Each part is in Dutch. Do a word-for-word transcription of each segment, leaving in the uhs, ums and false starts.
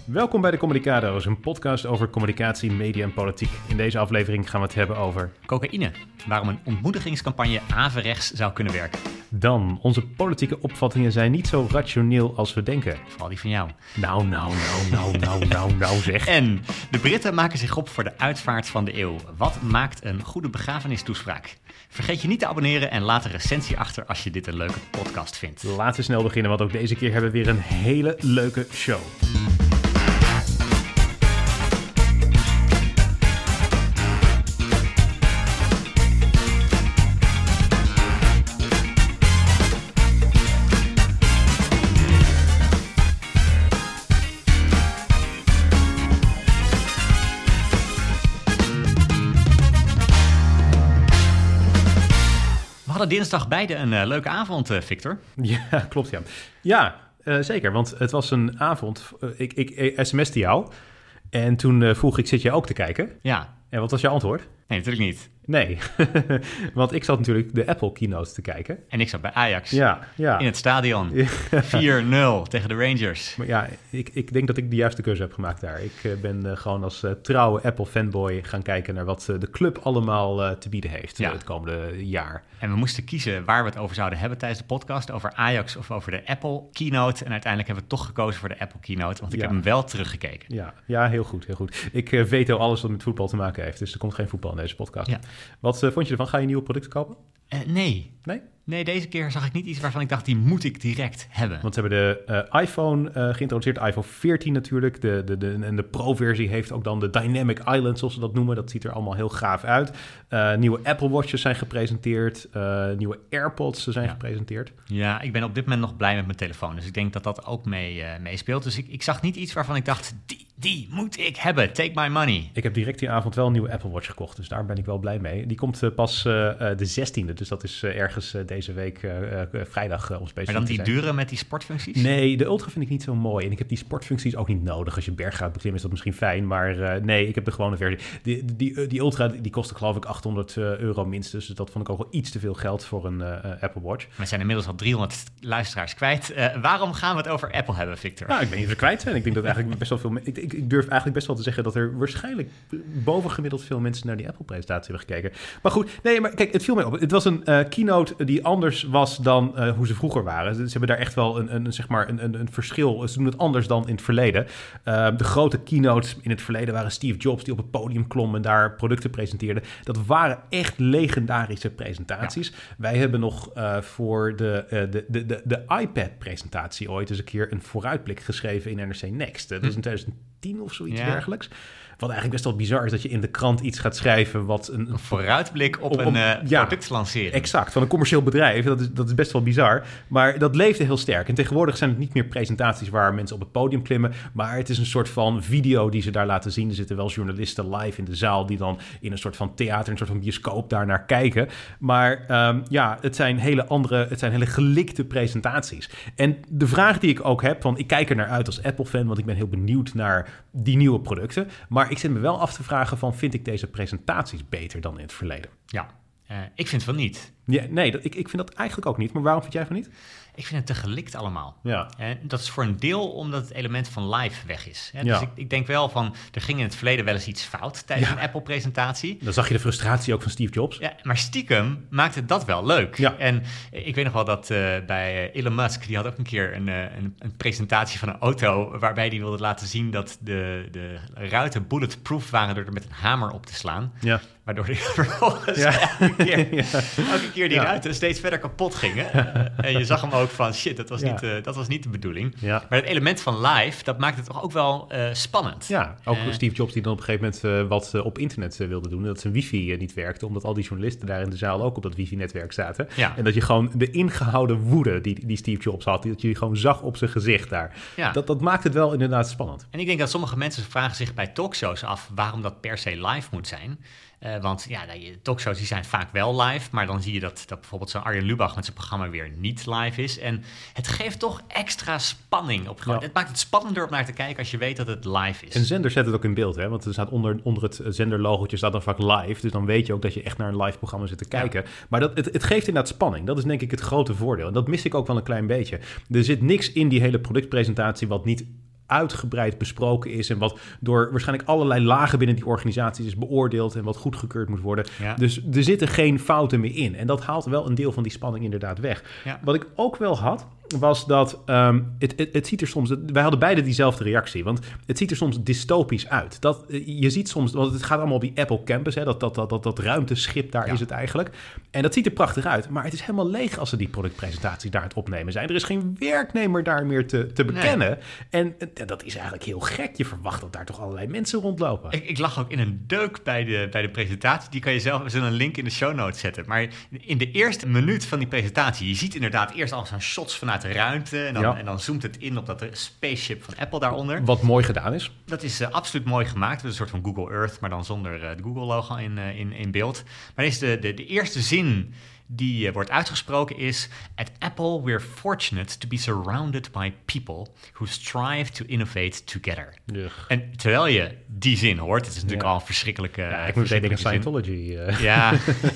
Welkom bij de Communicado's, een podcast over communicatie, media en politiek. In deze aflevering gaan we het hebben over... cocaïne, waarom een ontmoedigingscampagne averechts zou kunnen werken. Dan, onze politieke opvattingen zijn niet zo rationeel als we denken. Vooral die van jou. Nou, nou, nou, nou, nou, nou, nou zeg. En de Britten maken zich op voor de uitvaart van de eeuw. Wat maakt een goede begrafenistoespraak? Vergeet je niet te abonneren en laat een recensie achter als je dit een leuke podcast vindt. Laten we snel beginnen, want ook deze keer hebben we weer een hele leuke show. We hadden dinsdag beide een uh, leuke avond, uh, Victor. Ja, klopt, ja. Ja, uh, zeker, want het was een avond. Uh, ik, ik, ik sms'te jou en toen uh, vroeg ik, zit jij ook te kijken? Ja. En wat was jouw antwoord? Nee, natuurlijk niet. Nee, want ik zat natuurlijk de Apple keynote te kijken. En ik zat bij Ajax. Ja, ja. In het stadion. vier nul tegen de Rangers. Maar ja, ik, ik denk dat ik de juiste keuze heb gemaakt daar. Ik uh, ben uh, gewoon als uh, trouwe Apple-fanboy gaan kijken naar wat uh, de club allemaal uh, te bieden heeft ja. uh, het komende jaar. En we moesten kiezen waar we het over zouden hebben tijdens de podcast. Over Ajax of over de Apple keynote. En uiteindelijk hebben we toch gekozen voor de Apple keynote. Want ik ja. heb hem wel teruggekeken. Ja, ja, heel goed, heel goed. Ik uh, veto alles wat met voetbal te maken heeft. Dus er komt geen voetbal in deze podcast. Ja. Wat uh, vond je ervan? Ga je nieuwe producten kopen? Uh, nee. Nee? Nee, deze keer zag ik niet iets waarvan ik dacht, die moet ik direct hebben. Want ze hebben de uh, iPhone uh, geïntroduceerd, de iPhone veertien natuurlijk. De, de, de, en de Pro-versie heeft ook dan de Dynamic Island, zoals ze dat noemen. Dat ziet er allemaal heel gaaf uit. Uh, nieuwe Apple Watches zijn gepresenteerd. Uh, nieuwe AirPods zijn ja. gepresenteerd. Ja, ik ben op dit moment nog blij met mijn telefoon. Dus ik denk dat dat ook mee, uh, meespeelt. Dus ik, ik zag niet iets waarvan ik dacht, die, die moet ik hebben. Take my money. Ik heb direct die avond wel een nieuwe Apple Watch gekocht. Dus daar ben ik wel blij mee. Die komt uh, pas uh, uh, de zestiende. Dus dat is uh, ergens uh, deze week uh, uh, vrijdag uh, om specifiek. Maar dan die dure met die sportfuncties? Nee, de Ultra vind ik niet zo mooi. En ik heb die sportfuncties ook niet nodig. Als je berg gaat beklimmen is dat misschien fijn. Maar uh, nee, ik heb de gewone versie. Die, die, die Ultra die kostte geloof ik achthonderd euro minstens. Dus dat vond ik ook wel iets te veel geld voor een uh, Apple Watch. We zijn inmiddels al driehonderd luisteraars kwijt. Uh, waarom gaan we het over Apple hebben, Victor? Nou, ik weet niet of we kwijt zijn. Ik denk dat eigenlijk best wel veel... Ik, ik, ik durf eigenlijk best wel te zeggen dat er waarschijnlijk bovengemiddeld veel mensen naar die Apple-presentatie hebben gekeken. Maar goed, nee, maar kijk, het viel mij op. Het was een uh, keynote die anders was dan uh, hoe ze vroeger waren. Ze hebben daar echt wel een, een, zeg maar een, een, een verschil. Ze doen het anders dan in het verleden. Uh, de grote keynotes in het verleden waren Steve Jobs die op het podium klom en daar producten presenteerde. Dat waren echt legendarische presentaties. Ja. Wij hebben nog uh, voor de, uh, de, de, de, de iPad-presentatie ooit eens een keer een vooruitblik geschreven in N R C Next. Dat is in twintig tien of zoiets ja. dergelijks. Wat eigenlijk best wel bizar is dat je in de krant iets gaat schrijven wat een... Een vooruitblik op, op een uh, ja, productlancering. Exact, van een commercieel bedrijf. Dat is, dat is best wel bizar. Maar dat leefde heel sterk. En tegenwoordig zijn het niet meer presentaties waar mensen op het podium klimmen. Maar het is een soort van video die ze daar laten zien. Er zitten wel journalisten live in de zaal die dan in een soort van theater, een soort van bioscoop daarnaar kijken. Maar um, ja, het zijn hele andere, het zijn hele gelikte presentaties. En de vraag die ik ook heb, want ik kijk er naar uit als Apple-fan, want ik ben heel benieuwd naar die nieuwe producten. Maar ik zit me wel af te vragen van, vind ik deze presentaties beter dan in het verleden? Ja, uh, ik vind van niet. Ja, nee, dat, ik, ik vind dat eigenlijk ook niet. Maar waarom vind jij van niet? Ik vind het te gelikt allemaal. Ja. En dat is voor een deel omdat het element van live weg is. Hè? Ja. Dus ik, ik denk wel van, er ging in het verleden wel eens iets fout tijdens ja. een Apple-presentatie. Dan zag je de frustratie ook van Steve Jobs. Ja, maar stiekem maakte dat wel leuk. Ja. En ik weet nog wel dat uh, bij Elon Musk, die had ook een keer een, een, een presentatie van een auto waarbij hij wilde laten zien dat de, de ruiten bulletproof waren door er met een hamer op te slaan. Ja. Waardoor die vervolgens ja. elke, keer, ja. elke keer die ja. ruiten steeds verder kapot gingen. En je zag hem ook van, shit, dat was, ja. niet, uh, dat was niet de bedoeling. Ja. Maar het element van live, dat maakt het toch ook wel uh, spannend. Ja, ook uh, Steve Jobs die dan op een gegeven moment uh, wat uh, op internet uh, wilde doen. Dat zijn wifi uh, niet werkte, omdat al die journalisten daar in de zaal ook op dat wifi-netwerk zaten. Ja. En dat je gewoon de ingehouden woede die, die Steve Jobs had, dat je die gewoon zag op zijn gezicht daar. Ja. Dat, dat maakt het wel inderdaad spannend. En ik denk dat sommige mensen vragen zich bij talkshows af waarom dat per se live moet zijn. Uh, want ja, de talkshows die zijn vaak wel live, maar dan zie je dat, dat bijvoorbeeld zo'n Arjen Lubach met zijn programma weer niet live is. En het geeft toch extra spanning op. Ja. Het maakt het spannender om naar te kijken als je weet dat het live is. En zender zet het ook in beeld, hè? Want er staat onder, onder het zenderlogotje staat dan vaak live. Dus dan weet je ook dat je echt naar een live programma zit te kijken. Ja. Maar dat, het, het geeft inderdaad spanning. Dat is denk ik het grote voordeel. En dat mis ik ook wel een klein beetje. Er zit niks in die hele productpresentatie wat niet uitgebreid besproken is en wat door waarschijnlijk allerlei lagen binnen die organisaties is beoordeeld en wat goedgekeurd moet worden. Ja. Dus er zitten geen fouten meer in. En dat haalt wel een deel van die spanning inderdaad weg. Ja. Wat ik ook wel had, was dat um, het, het, het ziet er soms... Wij hadden beide diezelfde reactie, want het ziet er soms dystopisch uit. Dat, je ziet soms, want het gaat allemaal op die Apple Campus, hè, dat, dat, dat, dat, dat ruimteschip, daar ja. is het eigenlijk. En dat ziet er prachtig uit, maar het is helemaal leeg als ze die productpresentatie daar aan het opnemen zijn. Er is geen werknemer daar meer te, te bekennen. Nee. En, en dat is eigenlijk heel gek. Je verwacht dat daar toch allerlei mensen rondlopen. Ik, ik lag ook in een deuk bij de, bij de presentatie. Die kan je zelf, we zullen een link in de show notes zetten. Maar in de eerste minuut van die presentatie, je ziet inderdaad eerst al zo'n shots vanuit de ruimte. En dan, ja. en dan zoomt het in op dat spaceship van Apple daaronder. Wat mooi gedaan is. Dat is uh, absoluut mooi gemaakt. Een soort van Google Earth, maar dan zonder uh, het Google-logo in, uh, in, in beeld. Maar is de, de, de eerste zin die uh, wordt uitgesproken is: At Apple, we're fortunate to be surrounded by people who strive to innovate together. Ja. En terwijl je die zin hoort, het is natuurlijk ja. al een verschrikkelijke... Ja, ik moet denken aan Scientology. Uh. Ja,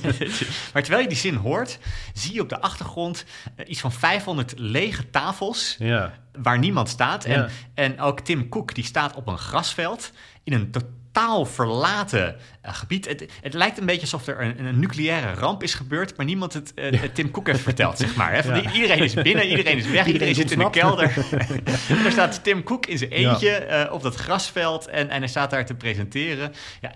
maar terwijl je die zin hoort, zie je op de achtergrond uh, iets van vijfhonderd lege tafels ja. waar niemand staat. Ja. En, en ook Tim Cook, die staat op een grasveld in een totaal verlaten uh, gebied. Het, het lijkt een beetje alsof er een, een nucleaire ramp is gebeurd, maar niemand het uh, ja. Tim Cook heeft verteld, zeg maar. Hè? Van ja. Iedereen is binnen, iedereen is weg, iedereen, iedereen zit in de kelder. En er staat Tim Cook in zijn eentje ja. uh, op dat grasveld en, en hij staat daar te presenteren. Ja,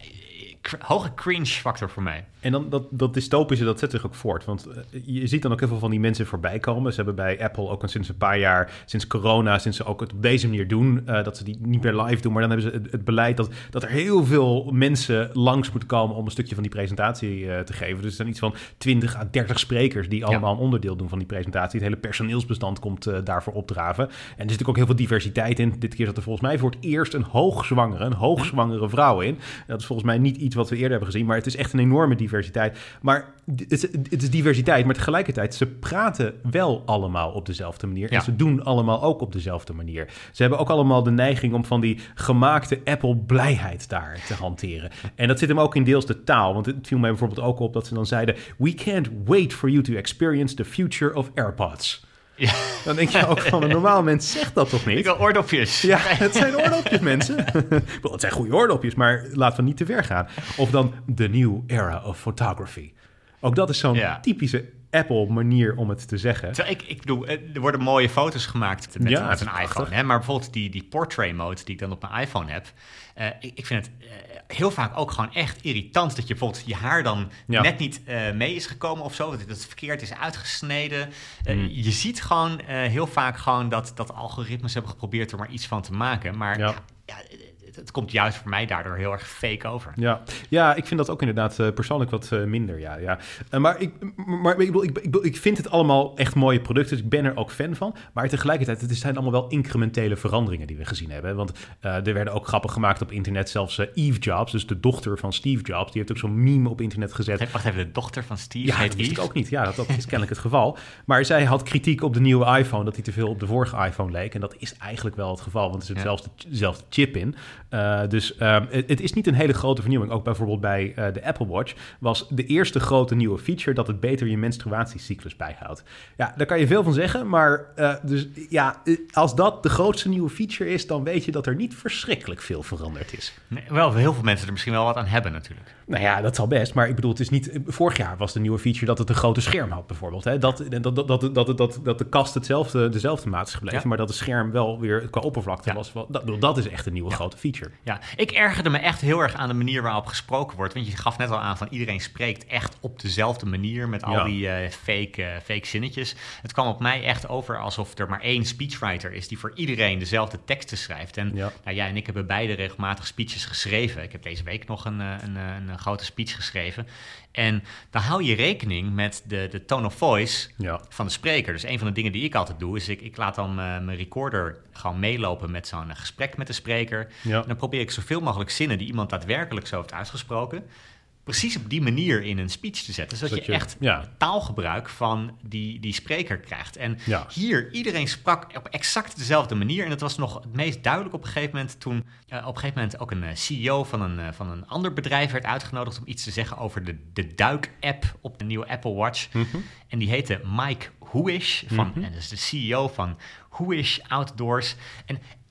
hoge cringe factor voor mij. En dan dat, dat dystopische, dat zet zich ook voort. Want uh, je ziet dan ook heel veel van die mensen voorbij komen. Ze hebben bij Apple ook sinds een paar jaar, sinds corona, sinds ze ook het op deze manier doen, uh, dat ze die niet meer live doen. Maar dan hebben ze het, het beleid dat, dat er heel veel mensen langs moeten komen om een stukje van die presentatie uh, te geven. Dus er zijn iets van twintig à dertig sprekers die allemaal ja. een onderdeel doen van die presentatie. Het hele personeelsbestand komt uh, daarvoor opdraven. En er zit natuurlijk ook heel veel diversiteit in. Dit keer zat er volgens mij voor het eerst een hoogzwangere, een hoogzwangere vrouw in. Dat is volgens mij niet iets wat we eerder hebben gezien, maar het is echt een enorme diversiteit. Maar het is, het is diversiteit, maar tegelijkertijd, ze praten wel allemaal op dezelfde manier. Ja. En ze doen allemaal ook op dezelfde manier. Ze hebben ook allemaal de neiging om van die gemaakte Apple-blijheid daar te hanteren. En dat zit hem ook in deels de taal. Want het viel mij bijvoorbeeld ook op dat ze dan zeiden: We can't wait for you to experience the future of AirPods. Ja. Dan denk je ook van, een normaal mens zegt dat toch niet? Ik wil oordopjes. Ja, het zijn oordopjes, mensen. Het zijn goede oordopjes, maar laten we niet te ver gaan. Of dan the new era of photography. Ook dat is zo'n ja. typische Apple-manier om het te zeggen. Ik, ik bedoel, er worden mooie foto's gemaakt met, ja, met een iPhone. Hè? Maar bijvoorbeeld die, die portrait mode die ik dan op mijn iPhone heb. Uh, ik, ik vind het uh, heel vaak ook gewoon echt irritant dat je bijvoorbeeld je haar dan ja. net niet uh, mee is gekomen of zo. Dat het verkeerd is uitgesneden. Uh, mm. Je ziet gewoon uh, heel vaak gewoon dat, dat algoritmes hebben geprobeerd er maar iets van te maken. Maar ja, ja het komt juist voor mij daardoor heel erg fake over. Ja, ja ik vind dat ook inderdaad uh, persoonlijk wat uh, minder. Ja, ja. Uh, maar ik, maar ik, bedoel, ik, ik, ik vind het allemaal echt mooie producten. Dus ik ben er ook fan van. Maar tegelijkertijd, het zijn allemaal wel incrementele veranderingen die we gezien hebben. Want uh, er werden ook grappen gemaakt op internet. Zelfs uh, Eve Jobs, dus de dochter van Steve Jobs, die heeft ook zo'n meme op internet gezet. Hey, wacht even, de dochter van Steve? Ja, dat wist ik ook niet. Ja, dat, dat is kennelijk het geval. Maar zij had kritiek op de nieuwe iPhone, dat hij te veel op de vorige iPhone leek. En dat is eigenlijk wel het geval, want er zit ja. zelfs dezelfde chip in. Uh, dus uh, het, het is niet een hele grote vernieuwing. Ook bijvoorbeeld bij uh, de Apple Watch was de eerste grote nieuwe feature dat het beter je menstruatiecyclus bijhoudt. Ja, daar kan je veel van zeggen, maar uh, dus, ja, als dat de grootste nieuwe feature is, dan weet je dat er niet verschrikkelijk veel veranderd is. Nee, wel, heel veel mensen er misschien wel wat aan hebben natuurlijk. Nou ja, dat zal best, maar ik bedoel, het is niet... Vorig jaar was de nieuwe feature dat het een grote scherm had bijvoorbeeld. Hè? Dat, dat, dat, dat, dat, dat, dat de kast hetzelfde, dezelfde maat is gebleven, ja. maar dat het scherm wel weer qua oppervlakte ja. was. Dat, dat is echt een nieuwe ja. grote feature. Ja, ik ergerde me echt heel erg aan de manier waarop gesproken wordt. Want je gaf net al aan van iedereen spreekt echt op dezelfde manier met al ja. die uh, fake, uh, fake zinnetjes. Het kwam op mij echt over alsof er maar één speechwriter is die voor iedereen dezelfde teksten schrijft. En ja. nou, jij en ik hebben beide regelmatig speeches geschreven. Ik heb deze week nog een, een, een, een grote speech geschreven. En dan hou je rekening met de, de tone of voice ja. van de spreker. Dus een van de dingen die ik altijd doe, is ik, ik laat dan uh, mijn recorder gewoon meelopen met zo'n uh, gesprek met de spreker. Ja. En dan probeer ik zoveel mogelijk zinnen die iemand daadwerkelijk zo heeft uitgesproken, precies op die manier in een speech te zetten. Zodat je, je echt ja. taalgebruik van die, die spreker krijgt. En ja. hier, iedereen sprak op exact dezelfde manier. En dat was nog het meest duidelijk op een gegeven moment toen uh, op een gegeven moment ook een uh, C E O van een, uh, van een ander bedrijf werd uitgenodigd om iets te zeggen over de, de duik-app op de nieuwe Apple Watch. Mm-hmm. En die heette Mike Huish, van, mm-hmm. en dat is de C E O van Huish Outdoors. En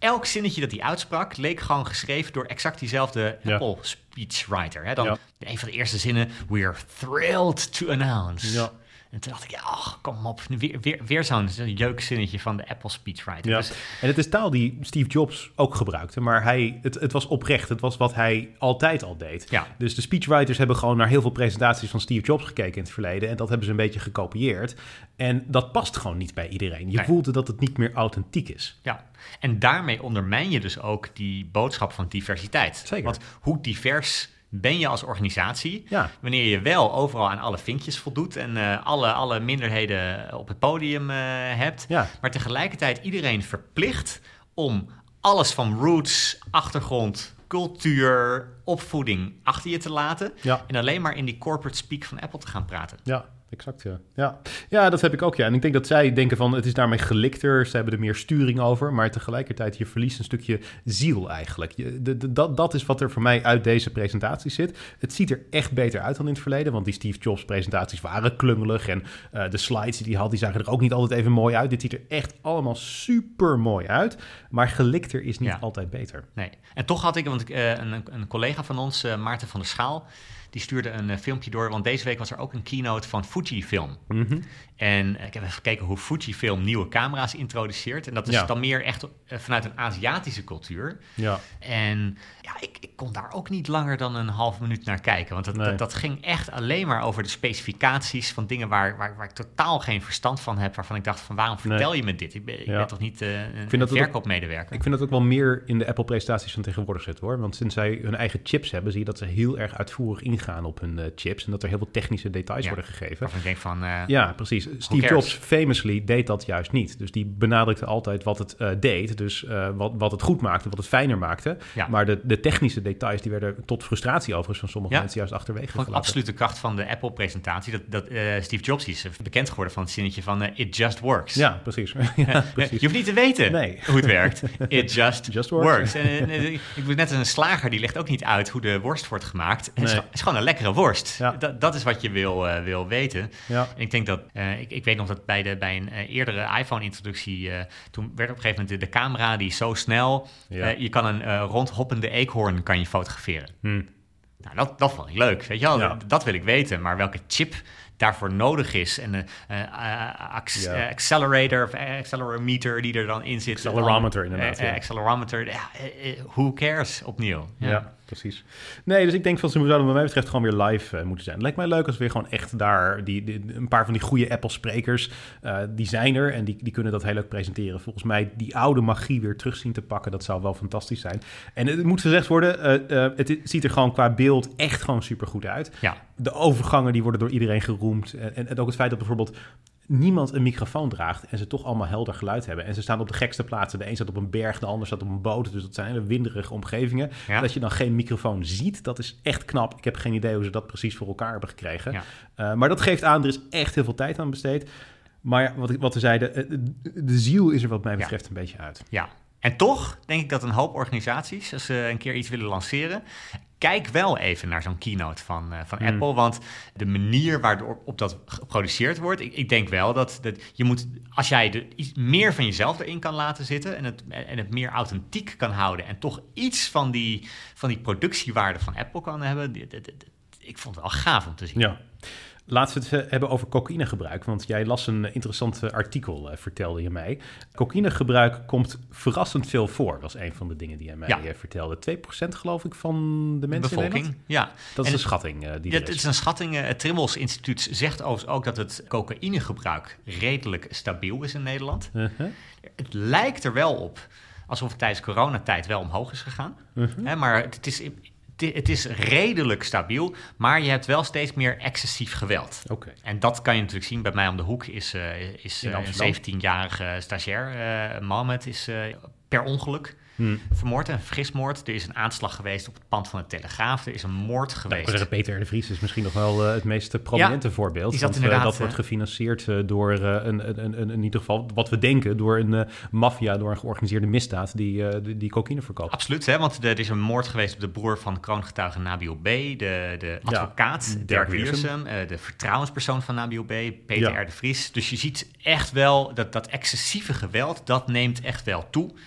elk zinnetje dat hij uitsprak leek gewoon geschreven door exact diezelfde ja. Apple speechwriter. Hè? Dan ja. een van de eerste zinnen, we are thrilled to announce. Ja. En toen dacht ik, ja, oh, kom op, weer, weer, weer zo'n, zo'n jeukzinnetje van de Apple speechwriter. Ja. Dus, en het is taal die Steve Jobs ook gebruikte, maar hij, het, het was oprecht. Het was wat hij altijd al deed. Ja. Dus de speechwriters hebben gewoon naar heel veel presentaties van Steve Jobs gekeken in het verleden en dat hebben ze een beetje gekopieerd. En dat past gewoon niet bij iedereen. Je nee. voelde dat het niet meer authentiek is. Ja, en daarmee ondermijn je dus ook die boodschap van diversiteit. Zeker. Want hoe divers ben je als organisatie, ja. wanneer je wel overal aan alle vinkjes voldoet en uh, alle, alle minderheden op het podium uh, hebt, ja. maar tegelijkertijd iedereen verplicht om alles van roots, achtergrond, cultuur, opvoeding achter je te laten ja. en alleen maar in die corporate speak van Apple te gaan praten. Ja. Exact, ja. ja. Ja, dat heb ik ook, ja. En ik denk dat zij denken van, het is daarmee gelikter, ze hebben er meer sturing over, maar tegelijkertijd, je verliest een stukje ziel eigenlijk. Je, de, de, dat, dat is wat er voor mij uit deze presentatie zit. Het ziet er echt beter uit dan in het verleden, want die Steve Jobs presentaties waren klungelig en uh, de slides die hij had, die zagen er ook niet altijd even mooi uit. Dit ziet er echt allemaal super mooi uit, maar gelikter is niet ja. altijd beter. Nee, en toch had ik, want ik, uh, een, een collega van ons, uh, Maarten van der Schaal, die stuurde een uh, filmpje door, want deze week was er ook een keynote van Fujifilm. Mm-hmm. En uh, ik heb even gekeken hoe Fujifilm nieuwe camera's introduceert. En dat is ja. dan meer echt uh, vanuit een Aziatische cultuur. Ja. En ja, ik, ik kon daar ook niet langer dan een half minuut naar kijken. Want dat, nee. dat, dat ging echt alleen maar over de specificaties van dingen waar, waar, waar ik totaal geen verstand van heb. Waarvan ik dacht van, waarom vertel nee. je me dit? Ik ben, ik ja. ben toch niet uh, een, een verkoopmedewerker? Ook, ik vind dat ook wel meer in de Apple-presentaties van tegenwoordig zit, hoor. Want sinds zij hun eigen chips hebben, zie je dat ze heel erg uitvoerig ingaan op hun uh, chips. En dat er heel veel technische details ja. worden gegeven. Waarvan ik denk van... Uh, ja, precies. Steve Jobs famously deed dat juist niet. Dus die benadrukte altijd wat het uh, deed. Dus uh, wat, wat het goed maakte, wat het fijner maakte. Ja. Maar de, de technische details, die werden tot frustratie overigens van sommige ja. mensen juist achterwege gelaten. Absoluut de kracht van de Apple-presentatie. Dat, dat uh, Steve Jobs is bekend geworden van het zinnetje van uh, it just works. Ja, precies. ja, precies. Je hoeft niet te weten nee. hoe het werkt. It just, just works. works. En, en, ik ben net als een slager, die legt ook niet uit hoe de worst wordt gemaakt. Het nee. is, is gewoon een lekkere worst. Ja. Dat, dat is wat je wil, uh, wil weten. Ja. En ik denk dat, uh, ik, ik weet nog dat bij, de, bij een uh, eerdere iPhone-introductie, uh, toen werd op een gegeven moment de, de camera die zo snel, ja. uh, je kan een uh, rondhoppende eekhoorn kan je fotograferen. Hmm. Nou, dat, dat vond ik leuk, weet je wel. Ja. Dat wil ik weten, maar welke chip daarvoor nodig is en een uh, uh, ac- ja. uh, accelerator of accelerometer die er dan in zit. Accelerometer inderdaad. Uh, uh, accelerometer, ja, uh, uh, who cares opnieuw. Ja. ja. Precies. Nee, dus ik denk van ze zouden wat mij betreft gewoon weer live uh, moeten zijn. Het lijkt mij leuk als we weer gewoon echt daar, die, die, een paar van die goede Apple-sprekers, uh, die zijn er en die, die kunnen dat heel leuk presenteren. Volgens mij die oude magie weer terug zien te pakken, dat zou wel fantastisch zijn. En het moet gezegd worden, uh, uh, het ziet er gewoon qua beeld echt gewoon supergoed uit. Ja. De overgangen die worden door iedereen geroemd. En, en, en ook het feit dat bijvoorbeeld niemand een microfoon draagt en ze toch allemaal helder geluid hebben. En ze staan op de gekste plaatsen. De een staat op een berg, de ander staat op een boot. Dus dat zijn hele winderige omgevingen. Ja. Dat je dan geen microfoon ziet, dat is echt knap. Ik heb geen idee hoe ze dat precies voor elkaar hebben gekregen. Ja. Uh, maar dat geeft aan, er is echt heel veel tijd aan besteed. Maar wat, wat we zeiden, de ziel is er wat mij betreft ja. een beetje uit. Ja, en toch denk ik dat een hoop organisaties, als ze een keer iets willen lanceren, kijk wel even naar zo'n keynote van, uh, van mm. Apple. Want de manier waarop dat geproduceerd wordt, ik, ik denk wel dat, dat je moet, als jij de, iets meer van jezelf erin kan laten zitten en het, en het meer authentiek kan houden en toch iets van die, van die productiewaarde van Apple kan hebben, dit, dit, dit, ik vond het wel gaaf om te zien. Ja. Laten we het hebben over cocaïnegebruik, want jij las een interessant artikel, uh, vertelde je mij. Cocaïnegebruik komt verrassend veel voor, was een van de dingen die jij mij ja. vertelde. twee procent geloof ik van de mensen de bevolking, in Nederland? Ja. Dat is en een schatting. Uh, die ja, het is een schatting. Het Trimbos Instituut zegt overigens ook dat het cocaïnegebruik redelijk stabiel is in Nederland. Uh-huh. Het lijkt er wel op alsof het tijdens coronatijd wel omhoog is gegaan. Uh-huh. Hè, maar het is... Het is redelijk stabiel, maar je hebt wel steeds meer excessief geweld. Okay. En dat kan je natuurlijk zien. Bij mij om de hoek is, uh, is uh, een zeventienjarige stagiair, uh, Mohammed, is uh, per ongeluk hmm. vermoord. Een vergismoord. Er is een aanslag geweest op het pand van de Telegraaf. Er is een moord geweest. Nou, Peter R. de Vries is misschien nog wel uh, het meest prominente ja, voorbeeld. Want uh, dat wordt gefinancierd uh, door uh, een, een, een, in ieder geval, wat we denken, door een uh, maffia, door een georganiseerde misdaad die, uh, die, die cocaïne verkoopt. Absoluut, hè, want er is een moord geweest op de broer van kroongetuige Nabil B., de, de advocaat ja, Dirk Wiersum, uh, de vertrouwenspersoon van Nabil B., Peter ja. R. de Vries. Dus je ziet echt wel dat dat excessieve geweld, dat neemt echt wel toe.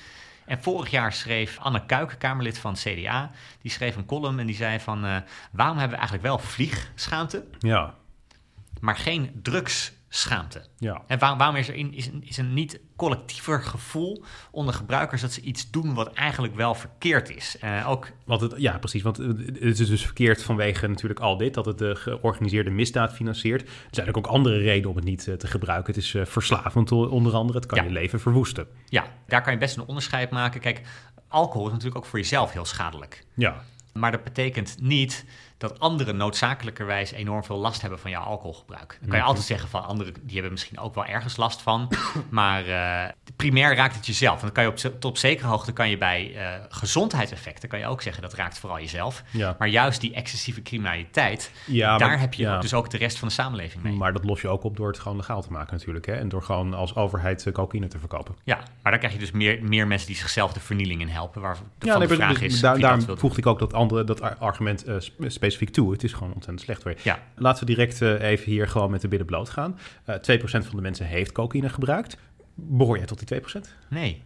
En vorig jaar schreef Anne Kuik, Kamerlid van het C D A... die schreef een column en die zei van... Uh, waarom hebben we eigenlijk wel vliegschaamte... Ja. maar geen drugsschaamte? Ja. En waar, waarom is er in, is, een, is een niet collectiever gevoel onder gebruikers... dat ze iets doen wat eigenlijk wel verkeerd is? Uh, ook... want het, ja, precies. Want het is dus verkeerd vanwege natuurlijk al dit... dat het de georganiseerde misdaad financiert. Er zijn ook andere redenen om het niet uh, te gebruiken. Het is uh, verslavend onder andere. Het kan ja. je leven verwoesten. Ja, daar kan je best een onderscheid maken. Kijk, alcohol is natuurlijk ook voor jezelf heel schadelijk. Ja. Maar dat betekent niet dat anderen noodzakelijkerwijs enorm veel last hebben van jouw alcoholgebruik. Dan kan je altijd zeggen van anderen, die hebben misschien ook wel ergens last van. Maar uh, primair raakt het jezelf. En dan kan je op, tot op zekere hoogte kan je bij uh, gezondheidseffecten, kan je ook zeggen dat raakt vooral jezelf. Ja. Maar juist die excessieve criminaliteit, ja, daar maar, heb je ja. dus ook de rest van de samenleving mee. Maar dat los je ook op door het gewoon legaal te maken natuurlijk. Hè? En door gewoon als overheid uh, cocaïne te verkopen. Ja, maar dan krijg je dus meer, meer mensen die zichzelf de vernieling in helpen. Waar de, ja, nee, de vraag dus, is, daar, daarom voegde ik ook dat, andere, dat argument uh, specifiek toe. Het is gewoon ontzettend slecht voor je. Ja. Laten we direct uh, even hier gewoon met de billen bloot gaan. Uh, twee procent van de mensen heeft cocaïne gebruikt. Behoor jij tot die twee procent? Nee.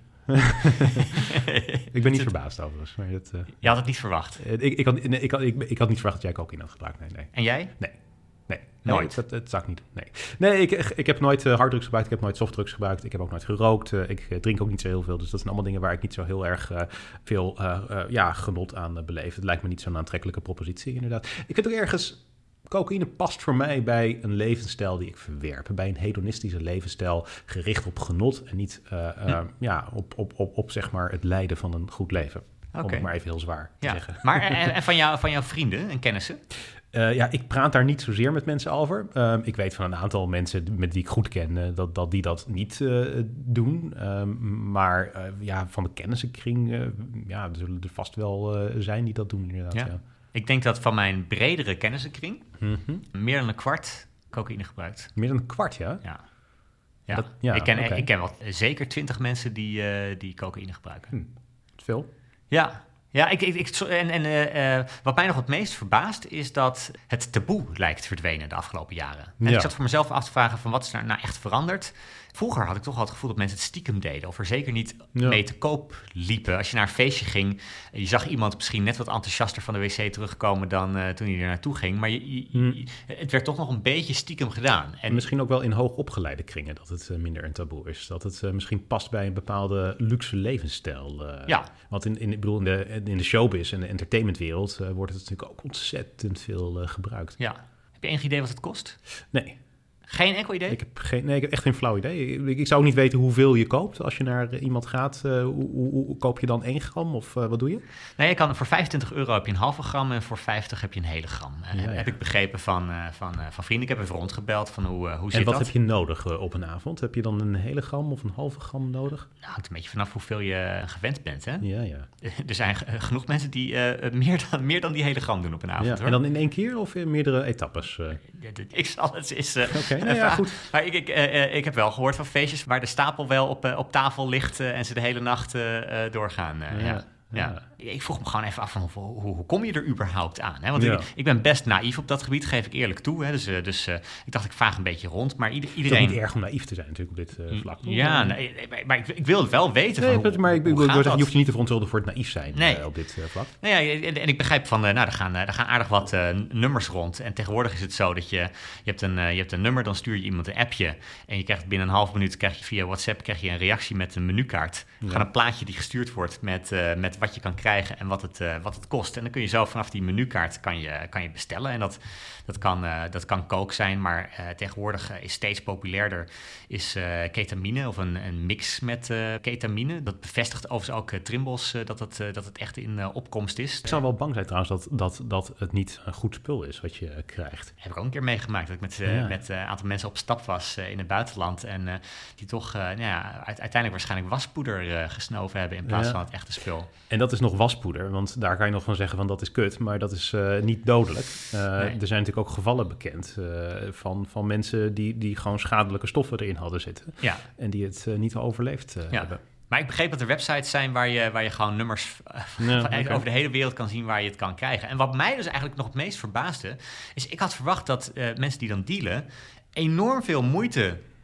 Ik ben niet verbaasd overigens. Maar dat, uh, je had het niet verwacht? Uh, ik, ik, had, nee, ik, had, ik, ik had niet verwacht dat jij cocaïne had gebruikt. Nee, nee. En jij? Nee. Nee, nooit? Nee, dat, dat zou ik niet doen. Nee, nee ik, ik heb nooit uh, harddrugs gebruikt. Ik heb nooit softdrugs gebruikt. Ik heb ook nooit gerookt. Uh, ik uh, drink ook niet zo heel veel. Dus dat zijn allemaal dingen waar ik niet zo heel erg uh, veel uh, uh, ja, genot aan uh, beleef. Het lijkt me niet zo'n aantrekkelijke propositie inderdaad. Ik vind ook ergens... Cocaïne past voor mij bij een levensstijl die ik verwerp. Bij een hedonistische levensstijl gericht op genot... en niet uh, uh, hm. ja, op, op, op, op zeg maar het leiden van een goed leven. Okay. Om het maar even heel zwaar te ja. zeggen. Maar en, en van, jou, van jouw vrienden en kennissen? Uh, ja, ik praat daar niet zozeer met mensen over. Uh, ik weet van een aantal mensen met wie ik goed ken... Uh, dat, dat die dat niet uh, doen. Uh, maar uh, ja, van de kennissenkring... Uh, ja, er zullen er vast wel uh, zijn die dat doen inderdaad, ja. ja. Ik denk dat van mijn bredere kennissenkring... Mm-hmm. meer dan een kwart cocaïne gebruikt. Meer dan een kwart, ja? Ja. Ja, dat, ja ik, ken, okay. ik ken wel zeker twintig mensen die, uh, die cocaïne gebruiken. Hm. Veel? Ja. Ja, ik, ik, ik, en, en uh, uh, wat mij nog het meest verbaast is dat het taboe lijkt verdwenen de afgelopen jaren. En ja. ik zat voor mezelf af te vragen van wat is er nou echt veranderd? Vroeger had ik toch al het gevoel dat mensen het stiekem deden of er zeker niet ja. mee te koop liepen. Als je naar een feestje ging, je zag iemand misschien net wat enthousiaster van de wc terugkomen dan uh, toen hij er naartoe ging. Maar je, je, hm. je, het werd toch nog een beetje stiekem gedaan. En misschien ook wel in hoogopgeleide kringen dat het uh, minder een taboe is. Dat het uh, misschien past bij een bepaalde luxe levensstijl. Uh, ja. Want in, in, ik bedoel, in, de, in de showbiz en de entertainmentwereld uh, wordt het natuurlijk ook ontzettend veel uh, gebruikt. Ja. Heb je enig idee wat het kost? Nee. Geen enkel idee? Ik heb, geen, nee, ik heb echt geen flauw idee. Ik, ik zou ook niet weten hoeveel je koopt. Als je naar iemand gaat, uh, hoe, hoe, hoe koop je dan één gram of uh, wat doe je? Nee, je kan, voor vijfentwintig euro heb je een halve gram en voor vijftig heb je een hele gram. Uh, ja, ja. Heb ik begrepen van, uh, van, uh, van vrienden. Ik heb even rondgebeld van hoe, uh, hoe zit dat. En wat dat? heb je nodig uh, op een avond? Heb je dan een hele gram of een halve gram nodig? Nou, hangt een beetje vanaf hoeveel je gewend bent, hè? Ja, ja. Er zijn uh, genoeg mensen die uh, meer, dan, meer dan die hele gram doen op een avond, ja. hoor. En dan in één keer of in meerdere etappes? Uh? Ja, ik zal het eens... Uh, Oké, okay, nou ja, goed. Maar ik, ik, uh, ik heb wel gehoord van feestjes waar de stapel wel op, uh, op tafel ligt uh, en ze de hele nacht uh, uh, doorgaan. Uh, ja. Ja. Ja. Ik vroeg me gewoon even af van hoe, hoe, hoe kom je er überhaupt aan? Hè? Want ja. ik, ik ben best naïef op dat gebied, geef ik eerlijk toe. Hè? Dus, uh, dus uh, ik dacht, ik vraag een beetje rond. Maar ieder, iedereen... Het is niet erg om naïef te zijn natuurlijk op dit uh, vlak. Ja, nee, maar, maar ik, ik wil het wel weten. Nee, van hoe, maar ik, hoe ik, gaat zeggen, je hoeft je niet te verontschuldigen voor het naïef zijn nee. uh, op dit uh, vlak. Nou ja, en, en ik begrijp van, uh, nou, er gaan, uh, er gaan aardig wat uh, nummers rond. En tegenwoordig is het zo dat je, je, hebt een, uh, je hebt een nummer, dan stuur je iemand een appje. En je krijgt binnen een half minuut, krijg je via WhatsApp krijg je een reactie met een menukaart. Ja. Gewoon een plaatje die gestuurd wordt met, uh, met wat je kan krijgen en wat het, uh, wat het kost. En dan kun je zo vanaf die menukaart kan je, kan je bestellen. En dat, dat, kan, uh, dat kan coke zijn, maar uh, tegenwoordig uh, is steeds populairder is uh, ketamine of een, een mix met uh, ketamine. Dat bevestigt overigens ook uh, Trimbos uh, dat, het, uh, dat het echt in uh, opkomst is. Ik zou wel bang zijn trouwens dat, dat, dat het niet een goed spul is wat je uh, krijgt. Heb ik ook een keer meegemaakt dat ik met, uh, ja. met uh, een aantal mensen op stap was uh, in het buitenland. En uh, die toch uh, nou ja, uiteindelijk waarschijnlijk waspoeder uh, gesnoven hebben in plaats ja. van het echte spul. En dat is nog waspoeder, want daar kan je nog van zeggen van dat is kut, maar dat is uh, niet dodelijk. Uh, nee. Er zijn natuurlijk ook gevallen bekend uh, van, van mensen die, die gewoon schadelijke stoffen erin hadden zitten. Ja. En die het uh, niet overleefd uh, ja. hebben. Maar ik begreep dat er websites zijn waar je, waar je gewoon nummers uh, ja, van, okay. over de hele wereld kan zien waar je het kan krijgen. En wat mij dus eigenlijk nog het meest verbaasde, is ik had verwacht dat uh, mensen die dan dealen enorm veel moeite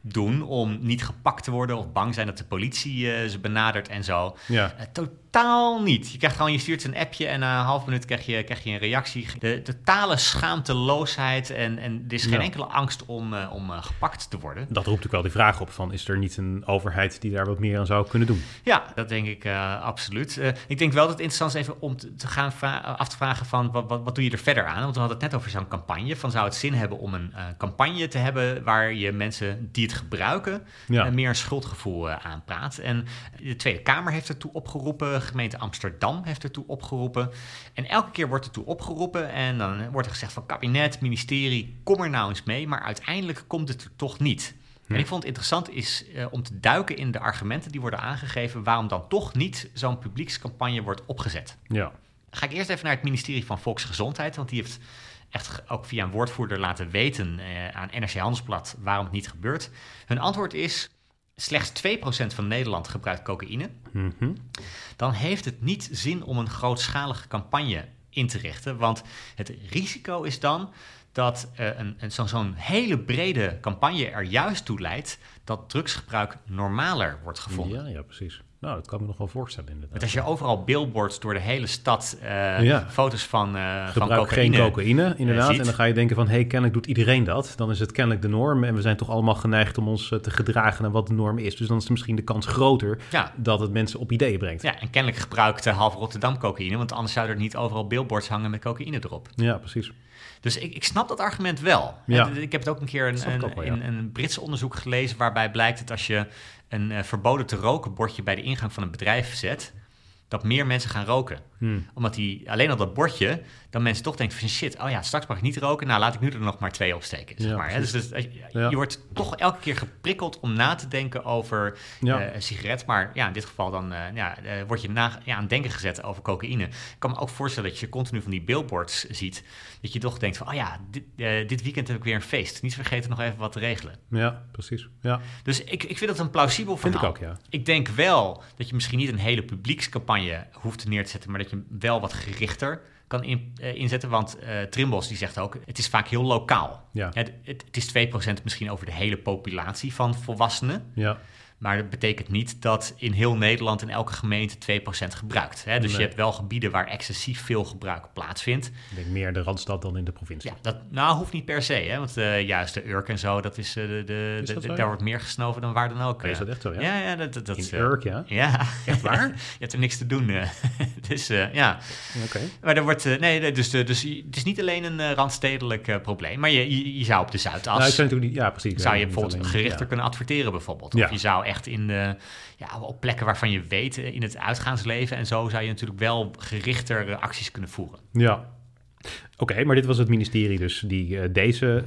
doen om niet gepakt te worden of bang zijn dat de politie uh, ze benadert en zo. Ja. Uh, totaal niet. Je krijgt gewoon, je stuurt een appje en na een half minuut krijg je, krijg je een reactie. De totale schaamteloosheid en, en er is geen ja. enkele angst om, uh, om uh, gepakt te worden. Dat roept natuurlijk wel die vraag op van, is er niet een overheid die daar wat meer aan zou kunnen doen? Ja, dat denk ik uh, absoluut. Uh, ik denk wel dat het interessant is even om te, te gaan vra- af te vragen van, wat, wat, wat doe je er verder aan? Want we hadden het net over zo'n campagne. Van, zou het zin hebben om een uh, campagne te hebben waar je mensen die het gebruiken ja. uh, meer een schuldgevoel uh, aanpraat? En de Tweede Kamer heeft ertoe opgeroepen, gemeente Amsterdam heeft ertoe opgeroepen. En elke keer wordt ertoe opgeroepen en dan wordt er gezegd van kabinet, ministerie, kom er nou eens mee. Maar uiteindelijk komt het er toch niet. Hm. En ik vond het interessant is uh, om te duiken in de argumenten die worden aangegeven waarom dan toch niet zo'n publiekscampagne wordt opgezet. Ja. Dan ga ik eerst even naar het ministerie van Volksgezondheid, want die heeft echt ook via een woordvoerder laten weten uh, aan N R C Handelsblad waarom het niet gebeurt. Hun antwoord is, slechts twee procent van Nederland gebruikt cocaïne. Mm-hmm. Dan heeft het niet zin om een grootschalige campagne in te richten, want het risico is dan dat uh, een, een, zo, zo'n hele brede campagne er juist toe leidt dat drugsgebruik normaler wordt gevonden. Ja, ja, precies. Nou, dat kan me nog wel voorstellen inderdaad. Want als je overal billboards door de hele stad, uh, ja. foto's van, uh, van cocaïne... geen cocaïne, inderdaad. Uh, en dan ga je denken van, hé, hey, kennelijk doet iedereen dat. Dan is het kennelijk de norm. En we zijn toch allemaal geneigd om ons uh, te gedragen naar wat de norm is. Dus dan is misschien de kans groter ja. dat het mensen op ideeën brengt. Ja, en kennelijk gebruikt uh, half Rotterdam cocaïne, want anders zouden er niet overal billboards hangen met cocaïne erop. Ja, precies. Dus ik, ik snap dat argument wel. Ja. Ik heb het ook een keer een, een, wel, ja. in een Brits onderzoek gelezen waarbij blijkt dat als je een uh, verboden te roken bordje bij de ingang van een bedrijf zet, dat meer mensen gaan roken. Hmm. Omdat die, alleen al dat bordje, dan mensen toch denken van shit, oh ja, straks mag ik niet roken, nou laat ik nu er nog maar twee opsteken. Zeg ja, maar. Hè? Dus, dus je, ja. je wordt toch elke keer geprikkeld om na te denken over ja. uh, een sigaret. Maar ja, in dit geval dan uh, ja, uh, word je na, ja, aan het denken gezet over cocaïne. Ik kan me ook voorstellen dat je continu van die billboards ziet, dat je toch denkt van, oh ja, dit, uh, dit weekend heb ik weer een feest. Niet vergeten nog even wat te regelen. Ja, precies. Ja. Dus ik, ik vind dat een plausibel verhaal. Vind ik ook, ja. Ik denk wel dat je misschien niet een hele publiekscampagne hoeft neer te zetten, maar dat je wel wat gerichter kan in, uh, inzetten. Want uh, Trimbos die zegt ook, het is vaak heel lokaal. Ja. Het, het, het is twee procent misschien over de hele populatie van volwassenen. Ja. Maar dat betekent niet dat in heel Nederland in elke gemeente twee procent gebruikt. Hè? Dus nee. Je hebt wel gebieden waar excessief veel gebruik plaatsvindt. Ik denk meer de Randstad dan in de provincie. Ja, dat nou, hoeft niet per se. Hè? Want uh, juist de Urk en zo, dat is, uh, de, de, is dat de, de, daar wordt meer gesnoven dan waar dan ook. Uh. Is dat echt zo, ja? Ja, ja. Dat, dat, in uh, Urk, ja? Ja. Echt waar? Je hebt er niks te doen. Uh. dus uh, ja. Oké. Okay. Maar er wordt, uh, nee, dus, uh, dus het is niet alleen een uh, randstedelijk uh, probleem. Maar je, je, je zou op de Zuidas... Nou, ik zou natuurlijk niet, ja, precies. Zou je ja, bijvoorbeeld alleen, gerichter ja. kunnen adverteren bijvoorbeeld. Of ja. je zou echt in de... Ja, op plekken waarvan je weet in het uitgaansleven en zo zou je natuurlijk wel gerichter uh, acties kunnen voeren. Ja. Oké, okay, maar dit was het ministerie dus die uh, deze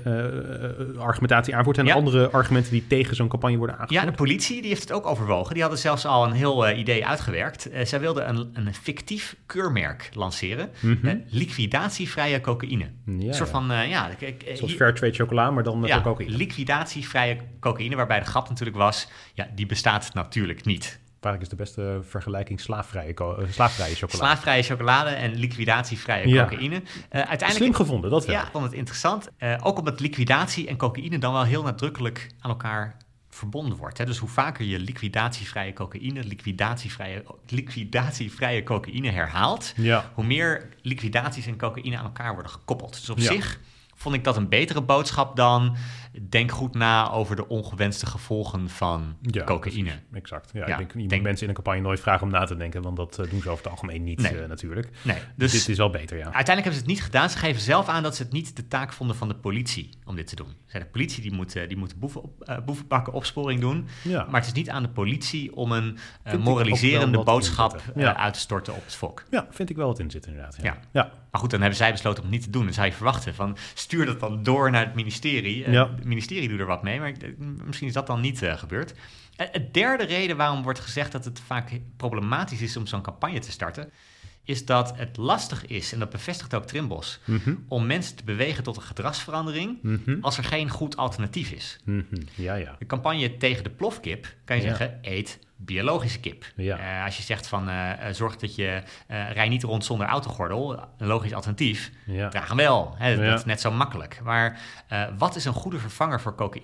uh, argumentatie aanvoert. En ja. andere argumenten die tegen zo'n campagne worden aangevoerd? Ja, de politie die heeft het ook overwogen. Die hadden zelfs al een heel uh, idee uitgewerkt. Uh, zij wilden een, een fictief keurmerk lanceren. Mm-hmm. Uh, liquidatievrije cocaïne. Ja, een soort van, uh, ja... Kijk, uh, zoals Fairtrade chocola, maar dan met ja, cocaïne. Liquidatievrije cocaïne, waarbij de grap natuurlijk was... Ja, die bestaat natuurlijk niet. Eigenlijk is de beste vergelijking slaafvrije, co- uh, slaafvrije chocolade. Slaafvrije chocolade en liquidatievrije ja. cocaïne. Uh, uiteindelijk, Slim gevonden, dat wel. Ja, ik vond het interessant. Uh, ook omdat liquidatie en cocaïne dan wel heel nadrukkelijk aan elkaar verbonden wordt. Hè? Dus hoe vaker je liquidatievrije cocaïne, liquidatievrije, liquidatievrije cocaïne herhaalt, ja. hoe meer liquidaties en cocaïne aan elkaar worden gekoppeld. Dus op ja. zich vond ik dat een betere boodschap dan denk goed na over de ongewenste gevolgen van ja, cocaïne. Precies. Exact. Ja, ja, ik denk, je moet denk... mensen in een campagne nooit vragen om na te denken, want dat uh, doen ze over het algemeen niet nee. uh, natuurlijk. Nee. Dus dit is wel beter, ja. Uiteindelijk hebben ze het niet gedaan. Ze geven zelf aan dat ze het niet de taak vonden van de politie om dit te doen. Ze de politie die moet, die moet boeven, op, uh, boevenpakken opsporing doen. Ja. Maar het is niet aan de politie om een uh, moraliserende boodschap uh, ja. uit te storten op het volk. Ja, vind ik wel wat in zit inderdaad. Ja. Ja. ja. Maar goed, dan hebben zij besloten om het niet te doen. Dan zou je verwachten van stuur dat dan door naar het ministerie. Ja. Het ministerie doet er wat mee, maar misschien is dat dan niet uh, gebeurd. Het derde reden waarom wordt gezegd dat het vaak problematisch is om zo'n campagne te starten, is dat het lastig is, en dat bevestigt ook Trimbos, mm-hmm. om mensen te bewegen tot een gedragsverandering mm-hmm. als er geen goed alternatief is. Mm-hmm. Ja, ja. De campagne tegen de plofkip kan je ja. zeggen, eet biologische kip. Ja. Uh, als je zegt van uh, zorg dat je uh, rij niet rond zonder autogordel, een logisch alternatief, ja. draag hem wel. Hè, ja. Dat is net zo makkelijk. Maar uh, wat is een goede vervanger voor cocaïne?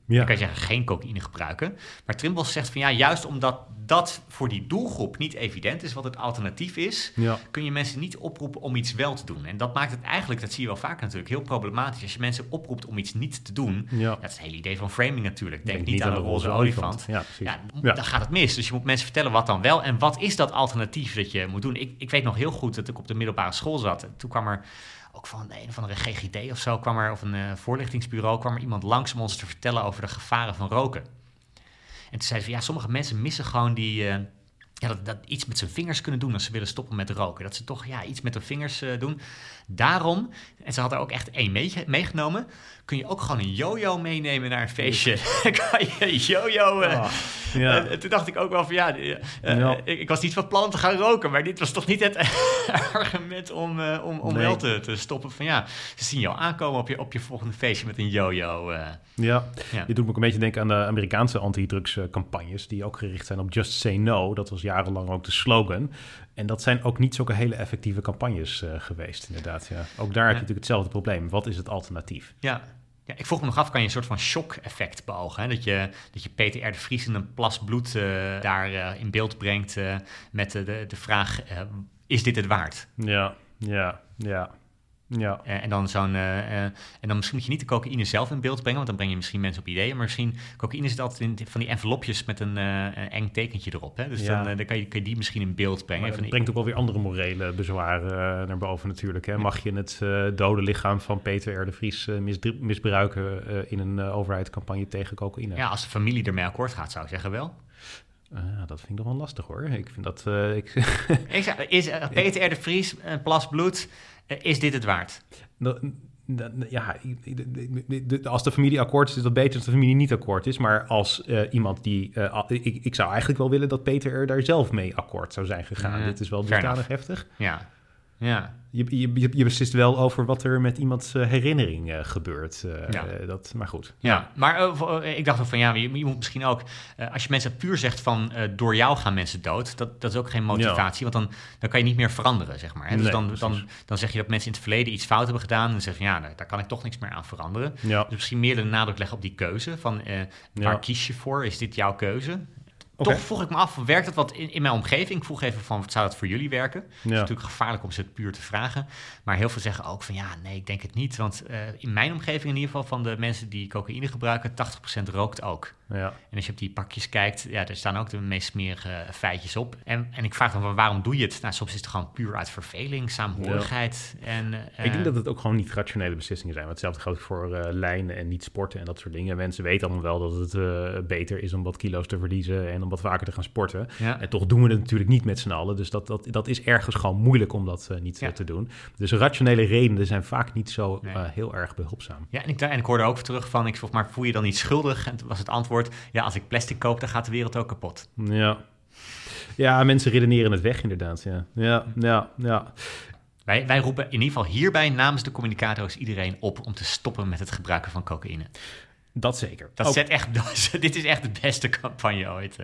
Ja. Dan kan je zeggen, geen cocaïne gebruiken. Maar Trimble zegt van ja, juist omdat dat voor die doelgroep niet evident is wat het alternatief is, ja. kun je mensen niet oproepen om iets wel te doen. En dat maakt het eigenlijk, dat zie je wel vaak natuurlijk, heel problematisch. Als je mensen oproept om iets niet te doen, ja. dat is het hele idee van framing natuurlijk. Denk, Denk niet aan de roze olifant. Ja, ja, ja. Dan gaat het mis. Dus je moet mensen vertellen wat dan wel en wat is dat alternatief dat je moet doen. Ik, ik weet nog heel goed dat ik op de middelbare school zat. En toen kwam er ook van een of andere G G D of zo, kwam er, of een uh, voorlichtingsbureau, kwam er iemand langs om ons te vertellen over de gevaren van roken. En toen zei ze van ja, sommige mensen missen gewoon die, uh, ja, dat, dat iets met zijn vingers kunnen doen als ze willen stoppen met roken. Dat ze toch ja, iets met hun vingers uh, doen. Daarom, en ze had er ook echt één mee, meegenomen, kun je ook gewoon een yo-yo meenemen naar een feestje. Kan je yo-yo... Uh, oh, ja. uh, toen dacht ik ook wel van ja, uh, ja. Ik, ik was niet van plan om te gaan roken, maar dit was toch niet het argument om, uh, om, om nee. wel te, te stoppen. Van ja, ze zien jou aankomen op je, op je volgende feestje met een yo-yo. Uh, ja. ja, dit doet me ook een beetje denken aan de Amerikaanse antidrugscampagnes, die ook gericht zijn op Just Say No. Dat was jarenlang ook de slogan. En dat zijn ook niet zulke hele effectieve campagnes uh, geweest, inderdaad. Ja. Ook daar ja. heb je natuurlijk hetzelfde probleem. Wat is het alternatief? Ja. Ja, ik vroeg me nog af, kan je een soort van shock-effect beogen? Hè? Dat, je, dat je Peter R. de Vries in een plas bloed uh, daar uh, in beeld brengt uh, met de, de, de vraag, uh, is dit het waard? Ja, ja, ja. Ja. Uh, en, dan zo'n, uh, uh, en dan misschien moet je niet de cocaïne zelf in beeld brengen, want dan breng je misschien mensen op ideeën. Maar misschien, cocaïne zit altijd in van die envelopjes met een, uh, een eng tekentje erop. Hè? Dus ja. dan, uh, dan kan, je, kan je die misschien in beeld brengen. Maar dat brengt ook wel weer andere morele bezwaren uh, naar boven natuurlijk. Hè? Ja. Mag je het uh, dode lichaam van Peter R. de Vries uh, misdru- misbruiken uh, in een uh, overheidscampagne tegen cocaïne? Ja, als de familie ermee akkoord gaat, zou ik zeggen wel. Uh, dat vind ik nog wel lastig hoor. Ik vind dat... Uh, ik ik zeg, is uh, Peter R. de Vries, een plas bloed... Uh, is dit het waard? Ja, als de familie akkoord is, is dat beter als de familie niet akkoord is. Maar als uh, iemand die... Uh, ik, ik zou eigenlijk wel willen dat Peter er daar zelf mee akkoord zou zijn gegaan. Uh, dit is wel dusdanig heftig. Ja, ja. Je, je, je beslist wel over wat er met iemands uh, herinnering uh, gebeurt. Uh, ja. uh, dat, maar goed. Ja, ja. maar uh, ik dacht ook van ja, je, je moet misschien ook... Uh, als je mensen puur zegt van uh, door jou gaan mensen dood... Dat, dat is ook geen motivatie, ja. want dan, dan kan je niet meer veranderen, zeg maar. Hè? Dus nee, dan, dan, dan zeg je dat mensen in het verleden iets fout hebben gedaan... en dan zeg je ja, daar kan ik toch niks meer aan veranderen. Ja. Dus misschien meer de nadruk leggen op die keuze. Van uh, waar ja. kies je voor? Is dit jouw keuze? Okay. Toch vroeg ik me af, werkt het wat in, in mijn omgeving? Ik vroeg even van, zou dat voor jullie werken? Ja. Het is natuurlijk gevaarlijk om ze het puur te vragen. Maar heel veel zeggen ook van, ja, nee, ik denk het niet. Want uh, in mijn omgeving in ieder geval van de mensen die cocaïne gebruiken... tachtig procent rookt ook. Ja. En als je op die pakjes kijkt, ja, daar staan ook de meest smerige feitjes op. En, en ik vraag dan, waarom doe je het? Nou, soms is het gewoon puur uit verveling, saamhorigheid. Ja. En, uh, ik denk dat het ook gewoon niet rationele beslissingen zijn. Want hetzelfde geldt voor uh, lijnen en niet sporten en dat soort dingen. Mensen weten allemaal wel dat het uh, beter is om wat kilo's te verliezen... en om wat vaker te gaan sporten. Ja. En toch doen we het natuurlijk niet met z'n allen. Dus dat, dat, dat is ergens gewoon moeilijk om dat uh, niet ja. uh, te doen. Dus rationele redenen zijn vaak niet zo nee. uh, heel erg behulpzaam. Ja, en ik, en ik hoorde ook terug van, ik vroeg maar, voel je dan niet schuldig? En toen was het antwoord, ja, als ik plastic koop, dan gaat de wereld ook kapot. Ja, ja, mensen redeneren het weg inderdaad. Ja, ja, ja. ja. Wij, wij roepen in ieder geval hierbij namens de communicato's iedereen op om te stoppen met het gebruiken van cocaïne. Dat zeker. Dat zet echt, dit is echt de beste campagne ooit.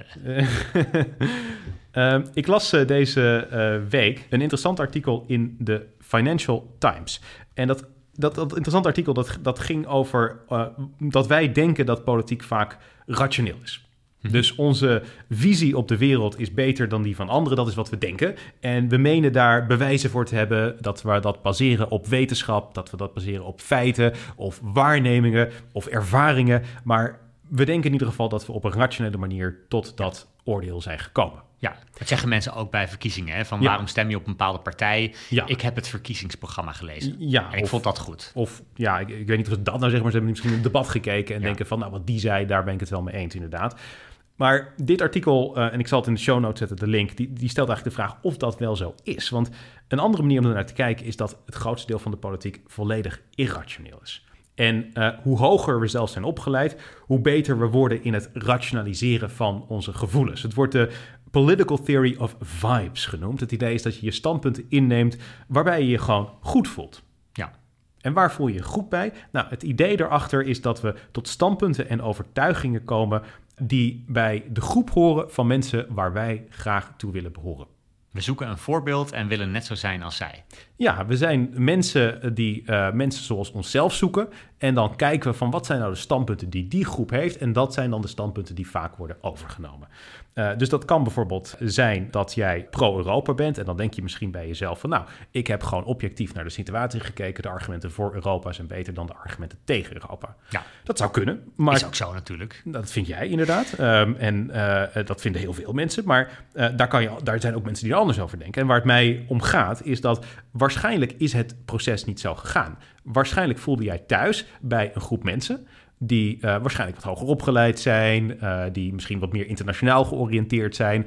uh, ik las uh, deze uh, week een interessant artikel in de Financial Times. En dat, dat, dat interessante artikel dat, dat ging over uh, dat wij denken dat politiek vaak rationeel is. Dus onze visie op de wereld is beter dan die van anderen. Dat is wat we denken. En we menen daar bewijzen voor te hebben dat we dat baseren op wetenschap, dat we dat baseren op feiten of waarnemingen of ervaringen. Maar we denken in ieder geval dat we op een rationele manier tot dat oordeel zijn gekomen. Ja, dat zeggen mensen ook bij verkiezingen. Hè? Van ja. waarom stem je op een bepaalde partij? Ja. Ik heb het verkiezingsprogramma gelezen. Ja, en ik of, vond dat goed. Of ja, ik, ik weet niet of ze dat nou zeggen, maar ze hebben misschien een debat gekeken en ja. denken van, nou wat die zei, daar ben ik het wel mee eens inderdaad. Maar dit artikel, uh, en ik zal het in de show notes zetten, de link, die, die stelt eigenlijk de vraag of dat wel zo is. Want een andere manier om er naar te kijken is dat het grootste deel van de politiek volledig irrationeel is. En uh, hoe hoger we zelf zijn opgeleid, hoe beter we worden in het rationaliseren van onze gevoelens. Het wordt de political theory of vibes genoemd. Het idee is dat je je standpunten inneemt waarbij je je gewoon goed voelt. Ja. En waar voel je je goed bij? Nou, het idee daarachter is dat we tot standpunten en overtuigingen komen die bij de groep horen van mensen waar wij graag toe willen behoren. We zoeken een voorbeeld en willen net zo zijn als zij. Ja, we zijn mensen die uh, mensen zoals onszelf zoeken En dan kijken we van wat zijn nou de standpunten die die groep heeft. En dat zijn dan de standpunten die vaak worden overgenomen. Uh, dus dat kan bijvoorbeeld zijn dat jij pro-Europa bent. En dan denk je misschien bij jezelf van nou, ik heb gewoon objectief naar de situatie gekeken. De argumenten voor Europa zijn beter dan de argumenten tegen Europa. Ja. Dat zou kunnen. Maar is ook zo natuurlijk. Dat vind jij inderdaad. Um, en uh, dat vinden heel veel mensen. Maar uh, daar, kan je, daar zijn ook mensen die er anders over denken. En waar het mij om gaat is dat waarschijnlijk is het proces niet zo gegaan. Waarschijnlijk voelde jij thuis bij een groep mensen die uh, waarschijnlijk wat hoger opgeleid zijn, uh, die misschien wat meer internationaal georiënteerd zijn.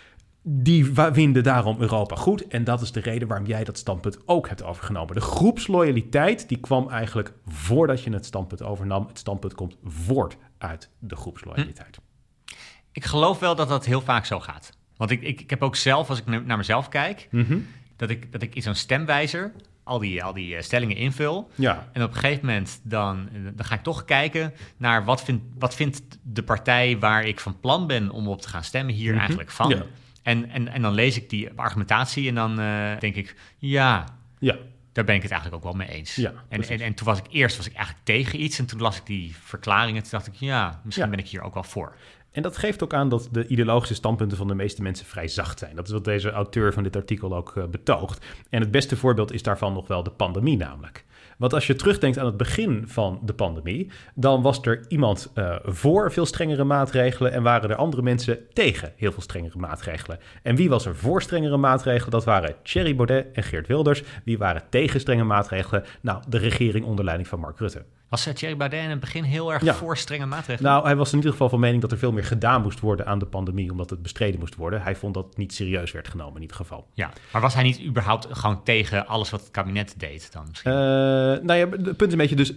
Die vinden daarom Europa goed. En dat is de reden waarom jij dat standpunt ook hebt overgenomen. De groepsloyaliteit die kwam eigenlijk voordat je het standpunt overnam. Het standpunt komt voort uit de groepsloyaliteit. Hm. Ik geloof wel dat dat heel vaak zo gaat. Want ik, ik, ik heb ook zelf, als ik naar mezelf kijk, mm-hmm. dat, ik, dat ik in zo'n stemwijzer al die, al die stellingen invul. Ja. En op een gegeven moment dan, dan ga ik toch kijken naar wat, vind, wat vindt de partij waar ik van plan ben om op te gaan stemmen hier mm-hmm. eigenlijk van. Ja. En, en, en dan lees ik die argumentatie en dan uh, denk ik, ja, ja, daar ben ik het eigenlijk ook wel mee eens. Ja, en, en, en toen was ik eerst was ik eigenlijk tegen iets en toen las ik die verklaringen. Toen dacht ik, ja, misschien ja. ben ik hier ook wel voor. En dat geeft ook aan dat de ideologische standpunten van de meeste mensen vrij zacht zijn. Dat is wat deze auteur van dit artikel ook uh, betoogt. En het beste voorbeeld is daarvan nog wel de pandemie namelijk. Want als je terugdenkt aan het begin van de pandemie, dan was er iemand uh, voor veel strengere maatregelen en waren er andere mensen tegen heel veel strengere maatregelen. En wie was er voor strengere maatregelen? Dat waren Thierry Baudet en Geert Wilders. Wie waren tegen strenge maatregelen? Nou, de regering onder leiding van Mark Rutte. Was uh, Thierry Baudet in het begin heel erg ja. voor strenge maatregelen? Nou, hij was in ieder geval van mening dat er veel meer gedaan moest worden aan de pandemie, omdat het bestreden moest worden. Hij vond dat het niet serieus werd genomen in ieder geval. Ja, maar was hij niet überhaupt gewoon tegen alles wat het kabinet deed dan misschien? Uh, nou ja, het punt is een beetje dus,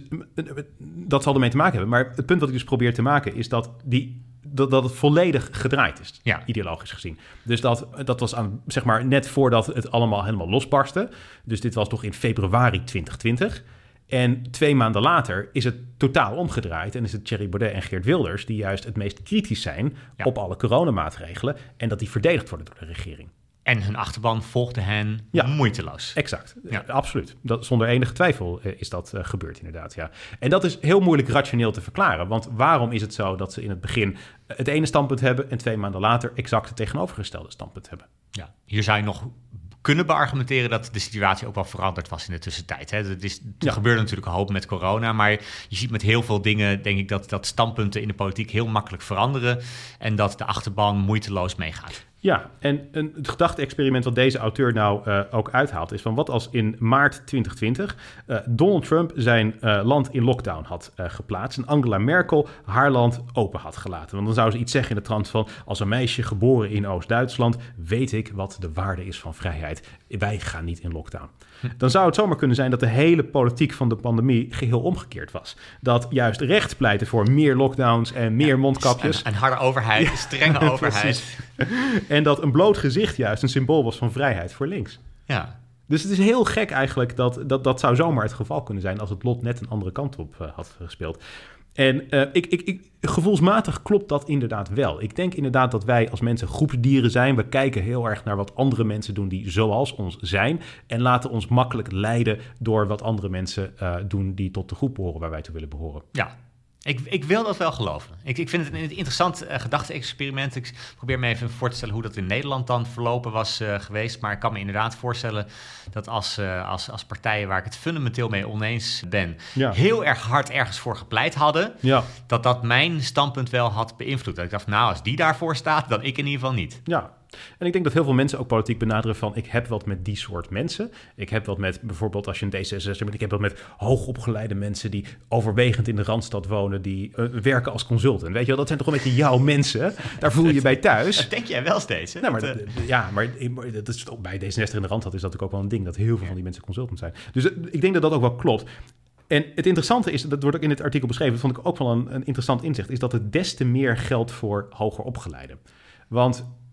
dat zal ermee te maken hebben. Maar het punt wat ik dus probeer te maken is dat die... Dat, dat het volledig gedraaid is, ja. ideologisch gezien. Dus dat, dat was aan, zeg maar net voordat het allemaal helemaal losbarstte. Dus dit was nog in februari twintig twintig. En twee maanden later is het totaal omgedraaid. En is het Thierry Baudet en Geert Wilders die juist het meest kritisch zijn ja. op alle coronamaatregelen. En dat die verdedigd worden door de regering. En hun achterban volgde hen ja, moeiteloos. Exact, ja. uh, absoluut. Dat, zonder enige twijfel uh, is dat uh, gebeurd inderdaad, ja. En dat is heel moeilijk rationeel te verklaren. Want waarom is het zo dat ze in het begin het ene standpunt hebben en twee maanden later exact het tegenovergestelde standpunt hebben? Ja, hier zou je nog kunnen beargumenteren dat de situatie ook wel veranderd was in de tussentijd. Hè. Het is, er ja. gebeurde natuurlijk een hoop met corona, maar je ziet met heel veel dingen, denk ik, dat, dat standpunten in de politiek heel makkelijk veranderen en dat de achterban moeiteloos meegaat. Ja, en een, het gedachte-experiment wat deze auteur nou uh, ook uithaalt is van wat als in maart twintig twintig uh, Donald Trump zijn uh, land in lockdown had uh, geplaatst en Angela Merkel haar land open had gelaten. Want dan zou ze iets zeggen in de trant van als een meisje geboren in Oost-Duitsland weet ik wat de waarde is van vrijheid. Wij gaan niet in lockdown. Dan zou het zomaar kunnen zijn dat de hele politiek van de pandemie geheel omgekeerd was. Dat juist rechts pleitte voor meer lockdowns en meer ja, mondkapjes. Een, een harde overheid, een strenge ja, overheid. En dat een bloot gezicht juist een symbool was van vrijheid voor links. Ja. Dus het is heel gek eigenlijk dat dat, dat zou zomaar het geval kunnen zijn als het lot net een andere kant op uh, had gespeeld. En uh, ik, ik, ik, gevoelsmatig klopt dat inderdaad wel. Ik denk inderdaad dat wij als mensen groepsdieren zijn. We kijken heel erg naar wat andere mensen doen die zoals ons zijn. En laten ons makkelijk leiden door wat andere mensen uh, doen die tot de groep behoren waar wij toe willen behoren. Ja. Ik, ik wil dat wel geloven. Ik, ik vind het een interessant uh, gedachte-experiment. Ik probeer me even voor te stellen hoe dat in Nederland dan verlopen was uh, geweest. Maar ik kan me inderdaad voorstellen dat als, uh, als, als partijen waar ik het fundamenteel mee oneens ben, ja. heel erg hard ergens voor gepleit hadden, ja. dat dat mijn standpunt wel had beïnvloed. Dat ik dacht, nou, als die daarvoor staat, dan ik in ieder geval niet. Ja. En ik denk dat heel veel mensen ook politiek benaderen van ik heb wat met die soort mensen. Ik heb wat met bijvoorbeeld als je een D zesenzestig bent, ik heb wat met hoogopgeleide mensen die overwegend in de Randstad wonen, die uh, werken als consultant. Weet je wel, dat zijn toch een beetje jouw mensen. Daar voel je je bij thuis. Dat denk jij wel steeds. Hè? Nou, maar dat, ja, maar dat is, bij D zesenzestig in de Randstad is dat ook wel een ding, dat heel veel van die mensen consultant zijn. Dus uh, ik denk dat dat ook wel klopt. En het interessante is, dat wordt ook in het artikel beschreven, dat vond ik ook wel een, een interessant inzicht, is dat het des te meer geldt voor hoger opgeleiden. Want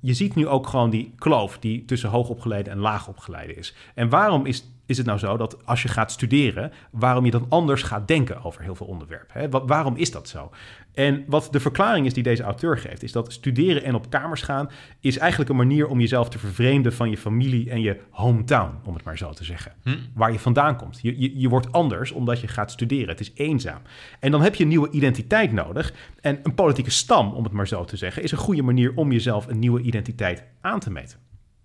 je ziet nu ook gewoon die kloof die tussen hoogopgeleide en laagopgeleide is. En waarom is, is het nou zo dat als je gaat studeren, waarom je dan anders gaat denken over heel veel onderwerpen? Hè? Wa- waarom is dat zo? En wat de verklaring is die deze auteur geeft, is dat studeren en op kamers gaan is eigenlijk een manier om jezelf te vervreemden van je familie en je hometown, om het maar zo te zeggen. Hm? Waar je vandaan komt. Je, je, je wordt anders omdat je gaat studeren. Het is eenzaam. En dan heb je een nieuwe identiteit nodig. En een politieke stam, om het maar zo te zeggen, is een goede manier om jezelf een nieuwe identiteit aan te meten.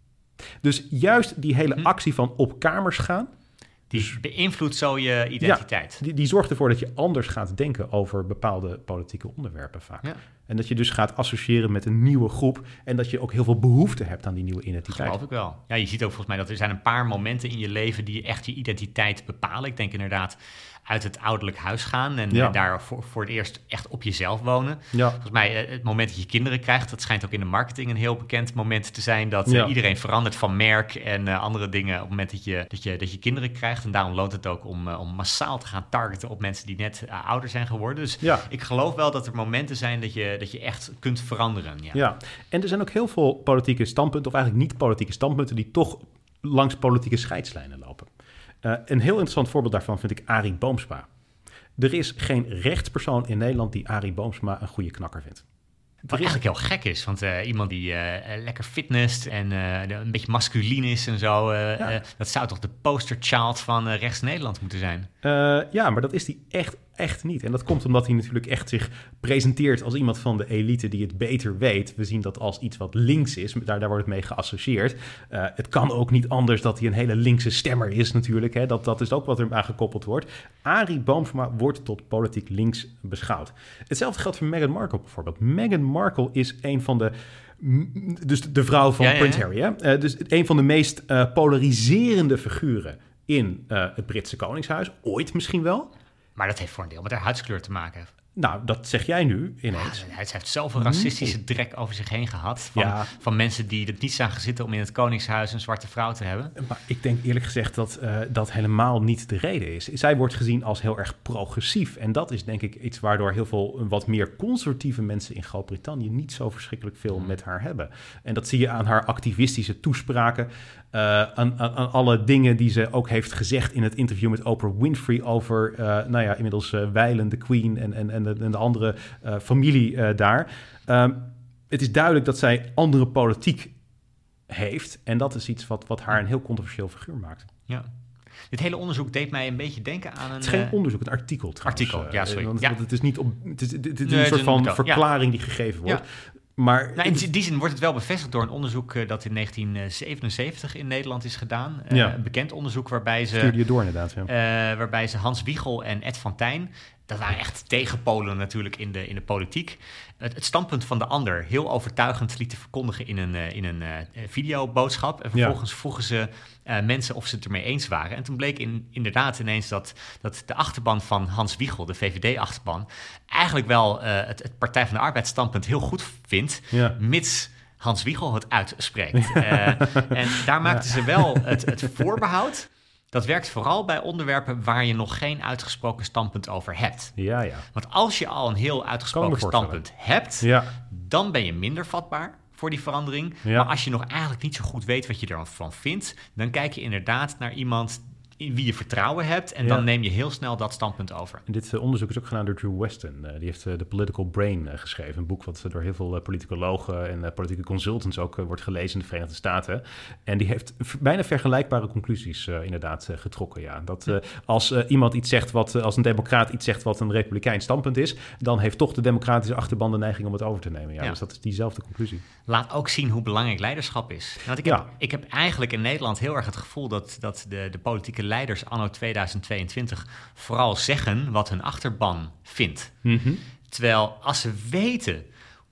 Dus juist die hele actie van op kamers gaan, die beïnvloedt zo je identiteit. Ja, die, die zorgt ervoor dat je anders gaat denken over bepaalde politieke onderwerpen vaak. Ja. En dat je dus gaat associëren met een nieuwe groep en dat je ook heel veel behoefte hebt aan die nieuwe identiteit. Geloof ik wel. Ja, je ziet ook volgens mij dat er zijn een paar momenten in je leven die echt je identiteit bepalen. Ik denk inderdaad uit het ouderlijk huis gaan en, ja. en daar voor, voor het eerst echt op jezelf wonen. Ja. Volgens mij het moment dat je kinderen krijgt, dat schijnt ook in de marketing een heel bekend moment te zijn, dat ja. uh, iedereen verandert van merk en uh, andere dingen op het moment dat je, dat je, dat je kinderen krijgt. En daarom loont het ook om, uh, om massaal te gaan targeten op mensen die net uh, ouder zijn geworden. Dus ja. ik geloof wel dat er momenten zijn dat je, dat je echt kunt veranderen. Ja. ja, en er zijn ook heel veel politieke standpunten, of eigenlijk niet politieke standpunten, die toch langs politieke scheidslijnen lopen. Uh, een heel interessant voorbeeld daarvan vind ik Arie Boomsma. Er is geen rechtspersoon in Nederland die Arie Boomsma een goede knakker vindt. Wat is... eigenlijk heel gek is, want uh, iemand die uh, lekker fitness en uh, een beetje masculien is en zo, uh, ja. uh, dat zou toch de posterchild van uh, rechts Nederland moeten zijn? Uh, ja, maar dat is die echt, echt niet. En dat komt omdat hij natuurlijk echt zich presenteert als iemand van de elite die het beter weet. We zien dat als iets wat links is, daar, daar wordt het mee geassocieerd. Uh, het kan ook niet anders dat hij een hele linkse stemmer is natuurlijk. Hè. Dat, dat is ook wat er aan gekoppeld wordt. Arie Boomsma wordt tot politiek links beschouwd. Hetzelfde geldt voor Meghan Markle bijvoorbeeld. Meghan Markle is een van de... Dus de vrouw van ja, ja, Prince Harry. Hè? Uh, dus een van de meest uh, polariserende figuren in uh, het Britse Koningshuis. Ooit misschien wel. Maar dat heeft voor een deel met haar huidskleur te maken. Nou, dat zeg jij nu ineens. Ja, hij heeft zelf een racistische nee. drek over zich heen gehad. Van, ja. van mensen die het niet zagen zitten om in het Koningshuis een zwarte vrouw te hebben. Maar ik denk eerlijk gezegd dat uh, dat helemaal niet de reden is. Zij wordt gezien als heel erg progressief. En dat is denk ik iets waardoor heel veel wat meer conservatieve mensen in Groot-Brittannië niet zo verschrikkelijk veel hmm. met haar hebben. En dat zie je aan haar activistische toespraken. Uh, aan, aan, aan alle dingen die ze ook heeft gezegd in het interview met Oprah Winfrey over, uh, nou ja, inmiddels uh, wijlen de Queen en, en, en, de, en de andere uh, familie uh, daar. Um, het is duidelijk dat zij andere politiek heeft en dat is iets wat, wat haar een heel controversieel figuur maakt. Ja. Dit hele onderzoek deed mij een beetje denken aan een... Het is geen onderzoek, een artikel trouwens. Artikel, ja, sorry. Want, ja. want het is niet op... Het is, het is nee, een soort van een, verklaring ja. die gegeven wordt. Ja. Maar, nou, in die zin wordt het wel bevestigd door een onderzoek uh, dat in negentien zevenenzeventig in Nederland is gedaan. Uh, ja. Een bekend onderzoek waarbij ze... Stuurde je door inderdaad, ja. Uh, waarbij ze Hans Wiegel en Ed van Tijn... Dat waren echt tegenpolen natuurlijk in de, in de politiek. Het, het standpunt van de ander heel overtuigend lieten verkondigen in een, uh, in een uh, videoboodschap. En vervolgens ja. vroegen ze uh, mensen of ze het ermee eens waren. En toen bleek in, inderdaad ineens dat, dat de achterban van Hans Wiegel, de V V D-achterban... eigenlijk wel uh, het, het Partij van de Arbeid standpunt heel goed vindt, ja. mits... Hans Wiegel het uitspreekt. Uh, en daar maakten ja. ze wel het, het voorbehoud. Dat werkt vooral bij onderwerpen waar je nog geen uitgesproken standpunt over hebt. Ja, ja. Want als je al een heel uitgesproken standpunt hebt, ja. dan ben je minder vatbaar voor die verandering. Ja. Maar als je nog eigenlijk niet zo goed weet wat je ervan vindt, dan kijk je inderdaad naar iemand in wie je vertrouwen hebt en ja. dan neem je heel snel dat standpunt over. En dit uh, onderzoek is ook gedaan door Drew Weston. Uh, die heeft uh, The Political Brain uh, geschreven. Een boek wat uh, door heel veel uh, politicologen en uh, politieke consultants ook uh, wordt gelezen in de Verenigde Staten. En die heeft v- bijna vergelijkbare conclusies uh, inderdaad uh, getrokken. Ja. Dat uh, als uh, iemand iets zegt, wat uh, als een democraat iets zegt wat een republikeins standpunt is, dan heeft toch de democratische achterban de neiging om het over te nemen. Ja, ja. Dus dat is diezelfde conclusie. Laat ook zien hoe belangrijk leiderschap is. Want ik heb, ja. ik heb eigenlijk in Nederland heel erg het gevoel dat, dat de, de politieke leiders anno tweeduizend tweeëntwintig vooral zeggen wat hun achterban vindt. Mm-hmm. Terwijl als ze weten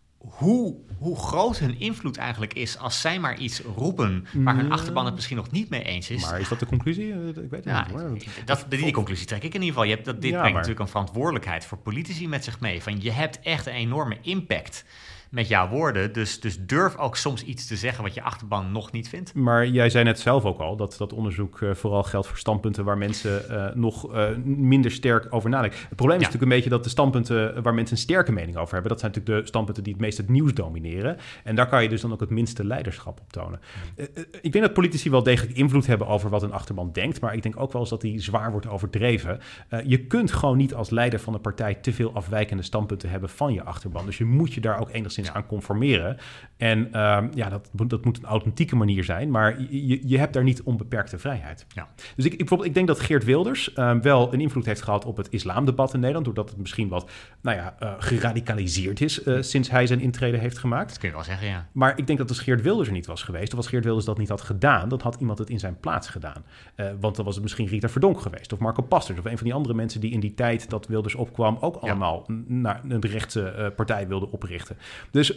hoe, hoe groot hun invloed eigenlijk is als zij maar iets roepen waar hun achterban het misschien nog niet mee eens is. Maar is dat de conclusie? Ik weet het ja, niet hoor. Dat, die conclusie trek ik in ieder geval. Je hebt, dat, dit ja, brengt maar... natuurlijk een verantwoordelijkheid voor politici met zich mee. Van je hebt echt een enorme impact met jouw woorden. Dus, dus durf ook soms iets te zeggen wat je achterban nog niet vindt. Maar jij zei net zelf ook al dat dat onderzoek uh, vooral geldt voor standpunten waar mensen uh, nog uh, minder sterk over nadenken. Het probleem is ja. natuurlijk een beetje dat de standpunten waar mensen een sterke mening over hebben, dat zijn natuurlijk de standpunten die het meest het nieuws domineren. En daar kan je dus dan ook het minste leiderschap op tonen. Uh, uh, ik denk dat politici wel degelijk invloed hebben over wat een achterban denkt, maar ik denk ook wel eens dat die zwaar wordt overdreven. Uh, je kunt gewoon niet als leider van een partij te veel afwijkende standpunten hebben van je achterban. Dus je moet je daar ook enigszins ja. aan conformeren. En uh, ja, dat, dat moet een authentieke manier zijn, maar je, je hebt daar niet onbeperkte vrijheid. Ja. Dus ik, ik, bijvoorbeeld, ik denk dat Geert Wilders uh, wel een invloed heeft gehad op het islamdebat in Nederland, doordat het misschien wat nou ja, uh, geradicaliseerd is uh, sinds hij zijn intrede heeft gemaakt. Dat kun je wel zeggen, ja. Maar ik denk dat als Geert Wilders er niet was geweest, of als Geert Wilders dat niet had gedaan, dan had iemand het in zijn plaats gedaan. Uh, want dan was het misschien Rita Verdonk geweest, of Marco Pasters, of een van die andere mensen die in die tijd dat Wilders opkwam ook allemaal ja. naar een rechtse uh, partij wilden oprichten. Dus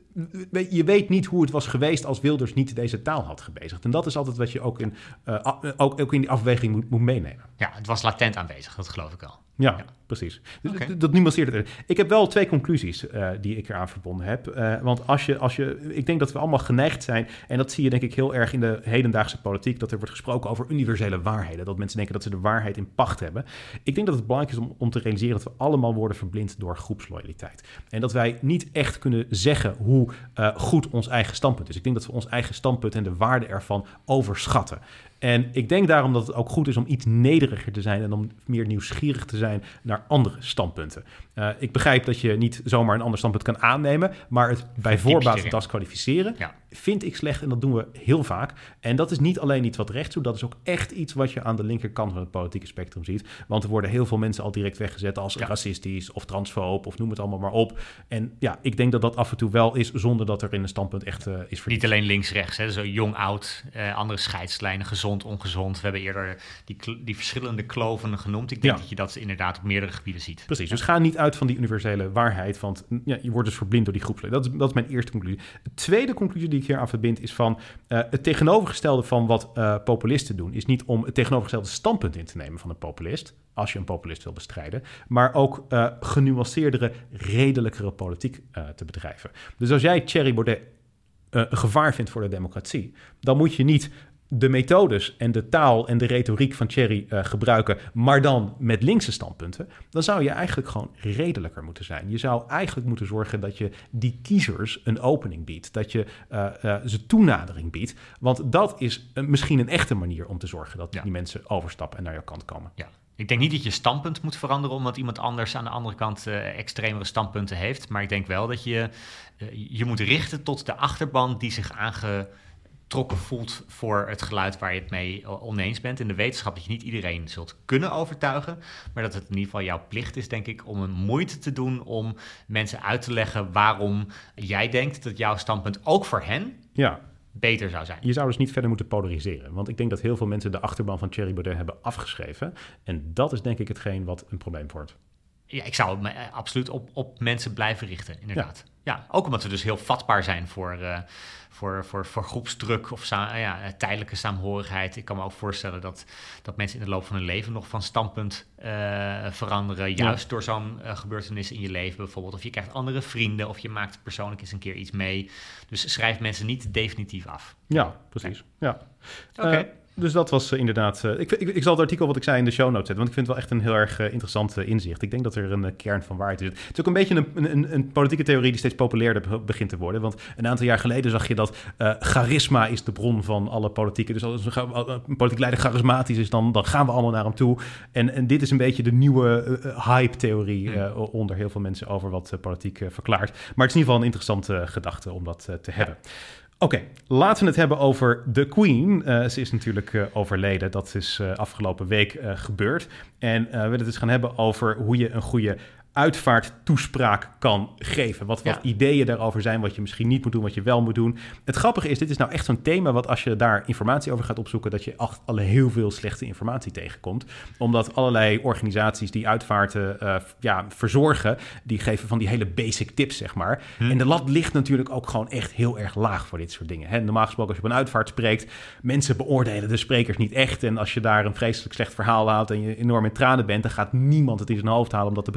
je weet niet hoe het was geweest als Wilders niet deze taal had gebezigd. En dat is altijd wat je ook in, uh, ook, ook in die afweging moet, moet meenemen. Ja, het was latent aanwezig, dat geloof ik al. Ja, ja. precies. Dus okay. Dat nuanceert het. Ik heb wel twee conclusies uh, die ik eraan verbonden heb. Uh, want als je, als je, ik denk dat we allemaal geneigd zijn, en dat zie je denk ik heel erg in de hedendaagse politiek, dat er wordt gesproken over universele waarheden. Dat mensen denken dat ze de waarheid in pacht hebben. Ik denk dat het belangrijk is om, om te realiseren dat we allemaal worden verblind door groepsloyaliteit. En dat wij niet echt kunnen zeggen hoe uh, goed ons eigen standpunt is. Ik denk dat we ons eigen standpunt en de waarde ervan overschatten. En ik denk daarom dat het ook goed is om iets nederiger te zijn en om meer nieuwsgierig te zijn naar andere standpunten. Uh, ik begrijp dat je niet zomaar een ander standpunt kan aannemen, maar het bij voorbaat disqualificeren ja. vind ik slecht en dat doen we heel vaak. En dat is niet alleen iets wat rechts doet, dat is ook echt iets wat je aan de linkerkant van het politieke spectrum ziet. Want er worden heel veel mensen al direct weggezet als ja. racistisch of transfoob of noem het allemaal maar op. En ja, ik denk dat dat af en toe wel is zonder dat er in een standpunt echt uh, is verdiend. Niet alleen links-rechts, hè, zo jong-oud, uh, andere scheidslijnen, gezond, ongezond. We hebben eerder die, die verschillende kloven genoemd. Ik denk ja. dat je dat inderdaad op meerdere gebieden ziet. Precies, ja. dus ga niet uit van die universele waarheid, want ja, je wordt dus verblind door die groepsleden. Dat is, dat is mijn eerste conclusie. De tweede conclusie die ik hier aan verbind is van uh, het tegenovergestelde van wat uh, populisten doen, is niet om het tegenovergestelde standpunt in te nemen van een populist, als je een populist wil bestrijden, maar ook uh, genuanceerdere, redelijkere politiek uh, te bedrijven. Dus als jij Thierry Baudet uh, een gevaar vindt voor de democratie, dan moet je niet de methodes en de taal en de retoriek van Thierry uh, gebruiken, maar dan met linkse standpunten, dan zou je eigenlijk gewoon redelijker moeten zijn. Je zou eigenlijk moeten zorgen dat je die kiezers een opening biedt, dat je uh, uh, ze toenadering biedt, want dat is uh, misschien een echte manier om te zorgen dat ja. die mensen overstappen en naar jouw kant komen. Ja. Ik denk niet dat je standpunt moet veranderen omdat iemand anders aan de andere kant uh, extremere standpunten heeft, maar ik denk wel dat je uh, je moet richten tot de achterban die zich aange trokken voelt voor het geluid waar je het mee oneens bent. In de wetenschap dat je niet iedereen zult kunnen overtuigen, maar dat het in ieder geval jouw plicht is, denk ik, om een moeite te doen om mensen uit te leggen waarom jij denkt dat jouw standpunt ook voor hen ja. beter zou zijn. Je zou dus niet verder moeten polariseren, want ik denk dat heel veel mensen de achterban van Thierry Baudet hebben afgeschreven en dat is denk ik hetgeen wat een probleem wordt. Ja, ik zou me absoluut op, op mensen blijven richten, inderdaad. Ja. ja, ook omdat we dus heel vatbaar zijn voor, uh, voor, voor, voor groepsdruk of sa- ja, tijdelijke saamhorigheid. Ik kan me ook voorstellen dat, dat mensen in de loop van hun leven nog van standpunt uh, veranderen. Juist ja. door zo'n uh, gebeurtenis in je leven bijvoorbeeld. Of je krijgt andere vrienden of je maakt persoonlijk eens een keer iets mee. Dus schrijf mensen niet definitief af. Ja, precies. Ja. Oké. Okay. Uh, Dus dat was uh, inderdaad... Uh, ik, ik, ik zal het artikel wat ik zei in de show notes zetten, want ik vind het wel echt een heel erg uh, interessant uh, inzicht. Ik denk dat er een uh, kern van waarheid is. Het is ook een beetje een, een, een politieke theorie die steeds populairder begint te worden. Want een aantal jaar geleden zag je dat uh, charisma is de bron van alle politieke. Dus als een, een politiek leider charismatisch is, dan, dan gaan we allemaal naar hem toe. En, en dit is een beetje de nieuwe uh, hype-theorie uh, onder heel veel mensen over wat uh, politiek uh, verklaart. Maar het is in ieder geval een interessante uh, gedachte om dat uh, te hebben. Oké, okay, laten we het hebben over de Queen. Uh, ze is natuurlijk uh, overleden. Dat is uh, afgelopen week uh, gebeurd. En uh, we willen het eens gaan hebben over hoe je een goede uitvaarttoespraak kan geven. Wat, wat ja. ideeën daarover zijn, wat je misschien niet moet doen, wat je wel moet doen. Het grappige is, dit is nou echt zo'n thema wat als je daar informatie over gaat opzoeken, dat je echt al heel veel slechte informatie tegenkomt. Omdat allerlei organisaties die uitvaarten uh, ja, verzorgen, die geven van die hele basic tips, zeg maar. Hm. En de lat ligt natuurlijk ook gewoon echt heel erg laag voor dit soort dingen. Hè? Normaal gesproken, als je op een uitvaart spreekt, mensen beoordelen de sprekers niet echt. En als je daar een vreselijk slecht verhaal houdt en je enorm in tranen bent, dan gaat niemand het in zijn hoofd halen om dat te bekritiseren.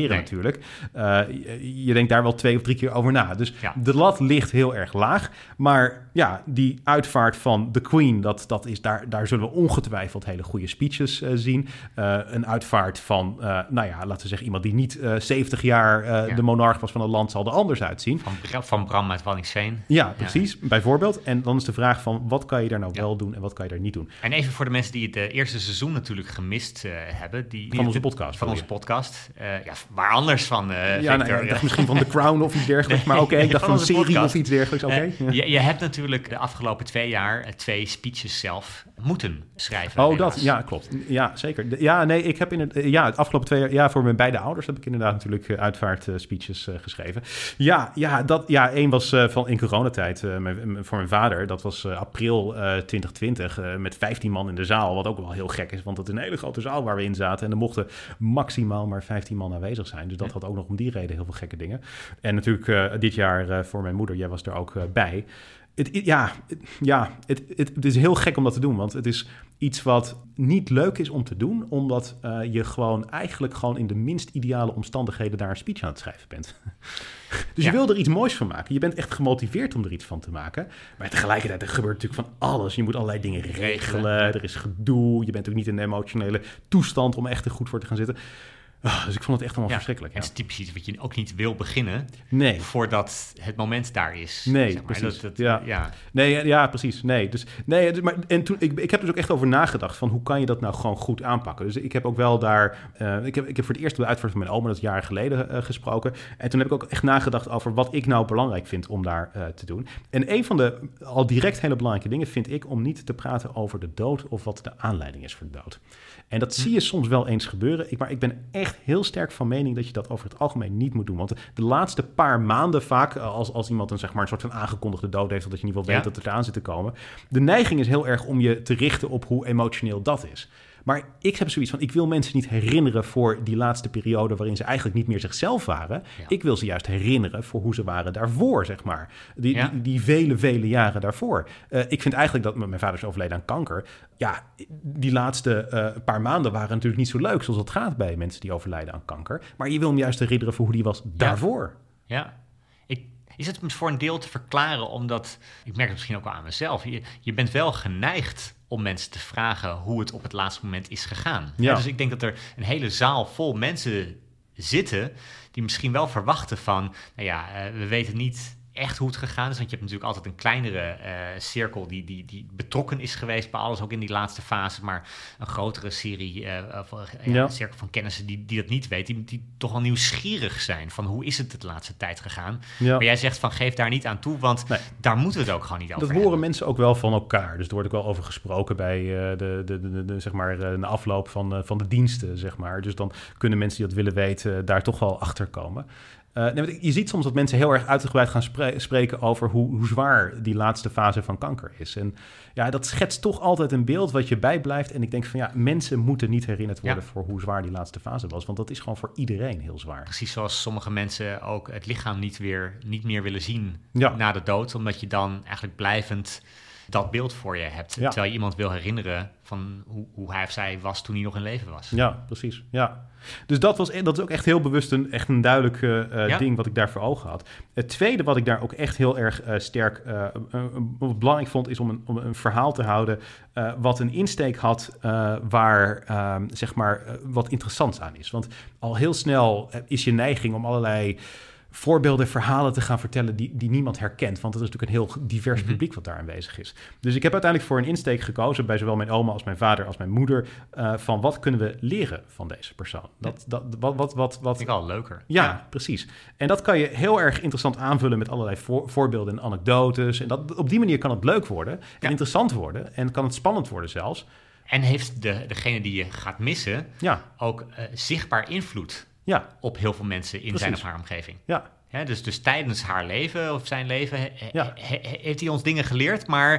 accepteren nee. natuurlijk. Uh, je, je denkt daar wel twee of drie keer over na. Dus ja. de lat ligt heel erg laag. Maar ja, die uitvaart van The Queen, dat, dat is daar, daar zullen we ongetwijfeld hele goede speeches uh, zien. Uh, een uitvaart van, uh, nou ja, laten we zeggen, iemand die niet uh, zeventig jaar uh, ja. de monarch was van een land, zal er anders uitzien. Van, van Bram uit Waddinxveen. Ja, precies, ja. bijvoorbeeld. En dan is de vraag van, wat kan je daar nou ja. wel doen en wat kan je daar niet doen? En even voor de mensen die het uh, eerste seizoen natuurlijk gemist uh, hebben. Die, die van onze podcast. Van onze podcast. Uh, ja, waar anders van, uh, ja, nou, ja, ik dacht misschien van The Crown of iets dergelijks. Nee, maar oké, okay, ik dacht van, van een serie podcast. Of iets dergelijks. Oké. Okay. Uh, je, je hebt natuurlijk de afgelopen twee jaar uh, twee speeches zelf moeten schrijven. Oh, helaas. dat, ja, klopt. Ja, zeker. De, ja, nee, ik heb in het, ja, het afgelopen twee jaar, ja, voor mijn beide ouders heb ik inderdaad natuurlijk uh, uitvaart uh, speeches uh, geschreven. Ja, ja, dat, ja, één was uh, van in coronatijd uh, mijn, voor mijn vader. Dat was uh, april uh, twintig twintig uh, met vijftien man in de zaal, wat ook wel heel gek is, want het is een hele grote zaal waar we in zaten en er mochten maximaal maar vijftien man aanwezig zijn. Dus dat had ook nog om die reden heel veel gekke dingen. En natuurlijk uh, dit jaar uh, voor mijn moeder, jij was er ook uh, bij. Het, ja, het, ja het, het, het is heel gek om dat te doen, want het is iets wat niet leuk is om te doen, omdat uh, je gewoon eigenlijk gewoon in de minst ideale omstandigheden daar een speech aan het schrijven bent. Dus ja. je wil er iets moois van maken. Je bent echt gemotiveerd om er iets van te maken. Maar tegelijkertijd er gebeurt natuurlijk van alles. Je moet allerlei dingen regelen. Er is gedoe. Je bent ook niet in een emotionele toestand om echt er goed voor te gaan zitten. Oh, dus ik vond het echt allemaal ja, verschrikkelijk. Ja. Het is typisch iets wat je ook niet wil beginnen nee. voordat het moment daar is. Nee, zeg maar. precies. Dat, dat, ja. Ja. Nee, ja, precies. Nee, dus, nee, maar, en toen, ik, ik heb dus ook echt over nagedacht van hoe kan je dat nou gewoon goed aanpakken. Dus ik heb ook wel daar... Uh, ik, heb, ik heb voor het eerst de uitvaart van mijn oma, dat is jaren geleden uh, gesproken. En toen heb ik ook echt nagedacht over wat ik nou belangrijk vind om daar uh, te doen. En een van de al direct hele belangrijke dingen vind ik om niet te praten over de dood of wat de aanleiding is voor de dood. En dat hm. zie je soms wel eens gebeuren. Ik, maar ik ben echt heel sterk van mening dat je dat over het algemeen niet moet doen. Want de, de laatste paar maanden vaak, als, als iemand een, zeg maar, een soort van aangekondigde dood heeft, of dat je in ieder geval weet ja. dat het eraan zit te komen. De neiging is heel erg om je te richten op hoe emotioneel dat is. Maar ik heb zoiets van, ik wil mensen niet herinneren voor die laatste periode waarin ze eigenlijk niet meer zichzelf waren. Ja. Ik wil ze juist herinneren voor hoe ze waren daarvoor, zeg maar. Die, ja. die, die vele, vele jaren daarvoor. Uh, ik vind eigenlijk dat, mijn vader is overleden aan kanker. Ja, die laatste uh, paar maanden waren natuurlijk niet zo leuk zoals het gaat bij mensen die overlijden aan kanker. Maar je wil hem juist herinneren voor hoe die was daarvoor. Ja, ja. Ik... Is het voor een deel te verklaren, omdat, ik merk het misschien ook wel aan mezelf, je, je bent wel geneigd om mensen te vragen hoe het op het laatste moment is gegaan. Ja. Ja, dus ik denk dat er een hele zaal vol mensen zitten die misschien wel verwachten van, nou ja, uh, we weten niet echt hoe het gegaan is, want je hebt natuurlijk altijd een kleinere uh, cirkel die, die, die betrokken is geweest bij alles, ook in die laatste fase, maar een grotere serie, uh, of, uh, ja, ja. een cirkel van kennissen die, die dat niet weet, die, die toch wel nieuwsgierig zijn van hoe is het de laatste tijd gegaan. Ja. Maar jij zegt van geef daar niet aan toe, want nee. daar moeten we het ook gewoon niet over Dat hebben. horen mensen ook wel van elkaar, dus er wordt ook wel over gesproken bij uh, de, de, de, de, de, zeg maar, uh, de afloop van, uh, van de diensten, zeg maar. Dus dan kunnen mensen die dat willen weten uh, daar toch wel achter komen. Uh, nee, je ziet soms dat mensen heel erg uitgebreid gaan spre- spreken over hoe, hoe zwaar die laatste fase van kanker is. En ja, dat schetst toch altijd een beeld wat je bijblijft. En ik denk van ja, mensen moeten niet herinnerd worden ja. voor hoe zwaar die laatste fase was. Want dat is gewoon voor iedereen heel zwaar. Precies zoals sommige mensen ook het lichaam niet, weer, niet meer willen zien ja. na de dood. Omdat je dan eigenlijk blijvend dat beeld voor je hebt. Ja. Terwijl je iemand wil herinneren van hoe, hoe hij of zij was toen hij nog in leven was. Ja, precies. Ja. Dus dat, was, dat is ook echt heel bewust een, echt een duidelijk uh, ja. ding wat ik daar voor ogen had. Het tweede wat ik daar ook echt heel erg uh, sterk uh, uh, uh, belangrijk vond, is om een, om een verhaal te houden uh, wat een insteek had uh, waar uh, zeg maar uh, wat interessants aan is. Want al heel snel uh, is je neiging om allerlei voorbeelden, verhalen te gaan vertellen die, die niemand herkent. Want het is natuurlijk een heel divers mm-hmm. publiek wat daar aanwezig is. Dus ik heb uiteindelijk voor een insteek gekozen bij zowel mijn oma als mijn vader als mijn moeder uh, van wat kunnen we leren van deze persoon. Dat, dat, wat, wat, wat, wat, vind ik al leuker. Ja, ja, precies. En dat kan je heel erg interessant aanvullen met allerlei voor, voorbeelden en anekdotes. En dat, op die manier kan het leuk worden en ja. interessant worden en kan het spannend worden zelfs. En heeft de, degene die je gaat missen ja. ook uh, zichtbaar invloed ja. op heel veel mensen in Precies. zijn of haar omgeving. Ja. Ja, dus, dus tijdens haar leven of zijn leven he, ja. he, he, heeft hij ons dingen geleerd, maar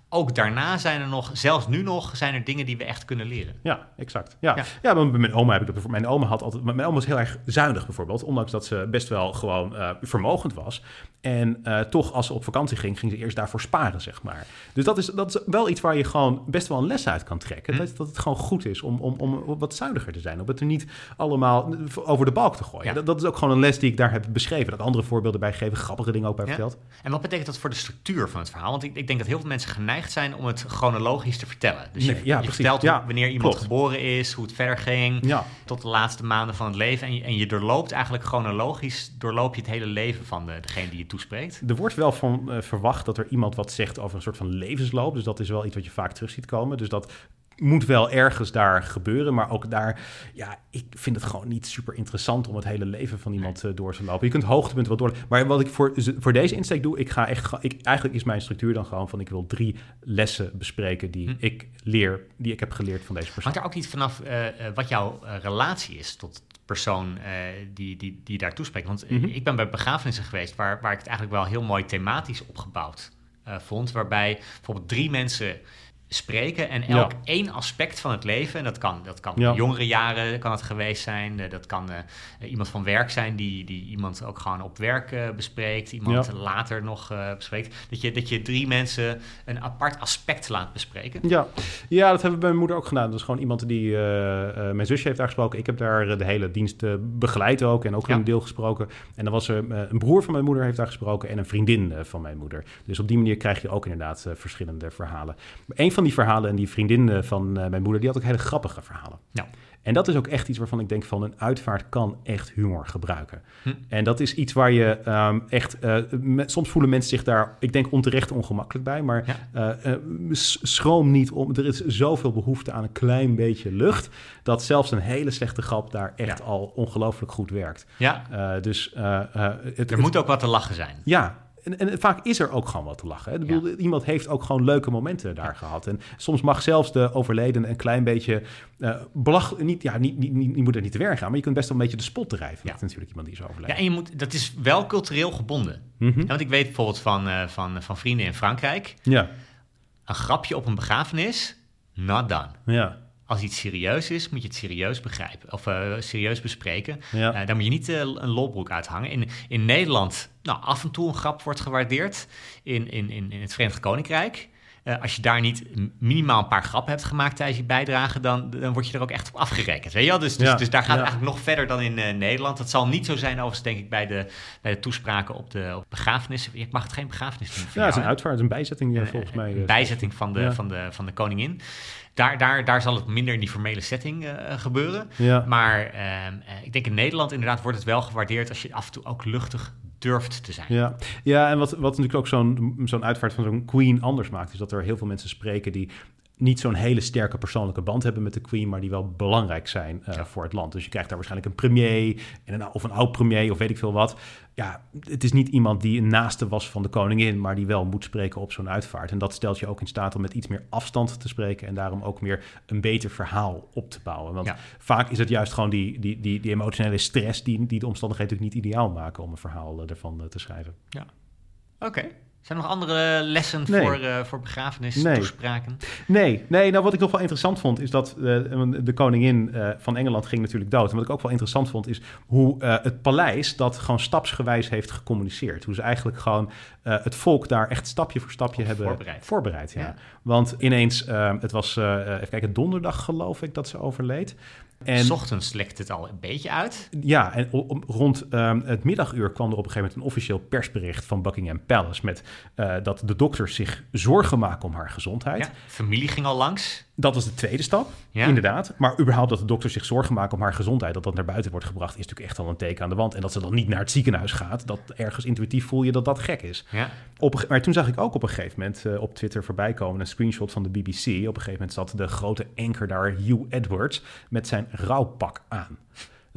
ook daarna zijn er nog, zelfs nu nog, zijn er dingen die we echt kunnen leren. Ja, exact. Ja, ja. ja maar bij mijn oma heb ik dat bijvoorbeeld. Mijn oma had altijd, mijn oma was heel erg zuinig bijvoorbeeld, ondanks dat ze best wel gewoon uh, vermogend was. En uh, toch, als ze op vakantie ging, ging ze eerst daarvoor sparen, zeg maar. Dus dat is, dat is wel iets waar je gewoon best wel een les uit kan trekken. Hm. Dat, dat het gewoon goed is om, om, om wat zuiniger te zijn. Om het er niet allemaal over de balk te gooien. Ja. Dat, dat is ook gewoon een les die ik daar heb beschreven. Dat ik andere voorbeelden bij gegeven, grappige dingen ook bij ja. verteld. En wat betekent dat voor de structuur van het verhaal? Want ik, ik denk dat heel veel mensen geneigd zijn om het chronologisch te vertellen. Dus je, nee, ja, je vertelt ja, wanneer iemand klopt. geboren is, hoe het verder ging, ja. tot de laatste maanden van het leven. En je, en je doorloopt eigenlijk chronologisch, doorloop je het hele leven van de, degene die je toespreekt. Er wordt wel van uh, verwacht dat er iemand wat zegt over een soort van levensloop. Dus dat is wel iets wat je vaak terug ziet komen. Dus dat moet wel ergens daar gebeuren. Maar ook daar, ja, ik vind het gewoon niet super interessant om het hele leven van iemand uh, door te lopen. Je kunt hoogtepunten wel door. Maar wat ik voor, voor deze insteek doe, ik ga echt, ik, eigenlijk is mijn structuur dan gewoon van, ik wil drie lessen bespreken die hm. ik leer, die ik heb geleerd van deze persoon. Hangt er ook iets vanaf uh, wat jouw uh, relatie is tot persoon uh, die, die, die daar toespreekt? Want mm-hmm. ik ben bij begrafenissen geweest waar, waar ik het eigenlijk wel heel mooi thematisch opgebouwd uh, vond. Waarbij bijvoorbeeld drie mensen spreken en elk ja. één aspect van het leven, en dat kan, dat kan ja. jongere jaren kan het geweest zijn, dat kan uh, iemand van werk zijn die, die iemand ook gewoon op werk uh, bespreekt, iemand ja. later nog uh, bespreekt, dat je, dat je drie mensen een apart aspect laat bespreken. Ja, ja, dat hebben we bij mijn moeder ook gedaan. Dat is gewoon iemand die, uh, uh, mijn zusje heeft daar gesproken, ik heb daar de hele dienst uh, begeleid ook en ook ja. een deel gesproken. En dan was er uh, een broer van mijn moeder heeft daar gesproken en een vriendin uh, van mijn moeder. Dus op die manier krijg je ook inderdaad uh, verschillende verhalen. Een van die verhalen en die vriendin van uh, mijn moeder, die had ook hele grappige verhalen. Ja. En dat is ook echt iets waarvan ik denk van, een uitvaart kan echt humor gebruiken. Hm. En dat is iets waar je um, echt, uh, me, soms voelen mensen zich daar, ik denk onterecht ongemakkelijk bij, maar ja. uh, uh, schroom niet om, er is zoveel behoefte aan een klein beetje lucht, dat zelfs een hele slechte grap daar echt ja. al ongelooflijk goed werkt. Ja. Uh, dus uh, uh, het, er het, moet ook wat te lachen zijn. Ja. En, en vaak is er ook gewoon wat te lachen. Hè? Ik bedoel, ja. Iemand heeft ook gewoon leuke momenten daar ja. gehad. En soms mag zelfs de overledene een klein beetje uh, belach... Niet, ja, niet, niet, niet, niet moet er niet te werk gaan, maar je kunt best wel een beetje de spot drijven. Ja. Met natuurlijk iemand die is overleden. Ja, en je moet, dat is wel cultureel gebonden. Mm-hmm. Ja, want ik weet bijvoorbeeld van, uh, van, van vrienden in Frankrijk. Ja. Een grapje op een begrafenis, not done. Ja. Als iets serieus is, moet je het serieus begrijpen. Of uh, serieus bespreken. Ja. Uh, daar moet je niet uh, een lolbroek uithangen. In, in Nederland, nou, af en toe een grap wordt gewaardeerd. In, in, in, in het Verenigd Koninkrijk. Uh, als je daar niet minimaal een paar grappen hebt gemaakt tijdens je bijdrage, dan, dan word je er ook echt op afgerekend. Weet je wel? Dus, dus, ja. dus daar gaat ja. het eigenlijk nog verder dan in uh, Nederland. Dat zal niet zo zijn, overigens, denk ik, bij de, bij de toespraken op de op begrafenissen. Ik mag het geen begrafenis noemen. Ja, het is een uitvaart, het is een bijzetting ja, volgens mij. Een bijzetting van de, ja. van de, van de koningin. Daar, daar, daar zal het minder in die formele setting uh, gebeuren. Ja. Maar uh, uh, ik denk in Nederland inderdaad wordt het wel gewaardeerd als je af en toe ook luchtig durft te zijn. Ja, ja en wat, wat natuurlijk ook zo'n, zo'n uitvaart van zo'n queen anders maakt, is dat er heel veel mensen spreken die niet zo'n hele sterke persoonlijke band hebben met de queen, maar die wel belangrijk zijn uh, ja. voor het land. Dus je krijgt daar waarschijnlijk een premier en een, of een oud premier of weet ik veel wat. Ja, het is niet iemand die een naaste was van de koningin, maar die wel moet spreken op zo'n uitvaart. En dat stelt je ook in staat om met iets meer afstand te spreken en daarom ook meer een beter verhaal op te bouwen. Want ja. vaak is het juist gewoon die, die, die, die emotionele stress die, die de omstandigheden natuurlijk niet ideaal maken om een verhaal uh, ervan uh, te schrijven. Ja, oké. Okay. Zijn er nog andere lessen nee. voor, uh, voor begrafenistoespraken? Nee. nee, nee. Nou wat ik nog wel interessant vond is dat uh, de koningin uh, van Engeland ging natuurlijk dood. En wat ik ook wel interessant vond is hoe uh, het paleis dat gewoon stapsgewijs heeft gecommuniceerd. Hoe ze eigenlijk gewoon uh, het volk daar echt stapje voor stapje of hebben voorbereid. voorbereid ja. Ja. Want ineens, uh, het was uh, even kijken, donderdag geloof ik dat ze overleed. En 's ochtends lekt het al een beetje uit. Ja, en om, rond um, het middaguur kwam er op een gegeven moment een officieel persbericht van Buckingham Palace met uh, dat de dokters zich zorgen maken om haar gezondheid. Ja, familie ging al langs. Dat was de tweede stap, ja. inderdaad. Maar überhaupt dat de dokters zich zorgen maken om haar gezondheid, dat dat naar buiten wordt gebracht, is natuurlijk echt al een teken aan de wand. En dat ze dan niet naar het ziekenhuis gaat, dat ergens intuïtief voel je dat dat gek is. Ja. Op, maar toen zag ik ook op een gegeven moment uh, op Twitter voorbij komen een screenshot van de B B C. Op een gegeven moment zat de grote anker daar, Hugh Edwards, met zijn rouwpak aan.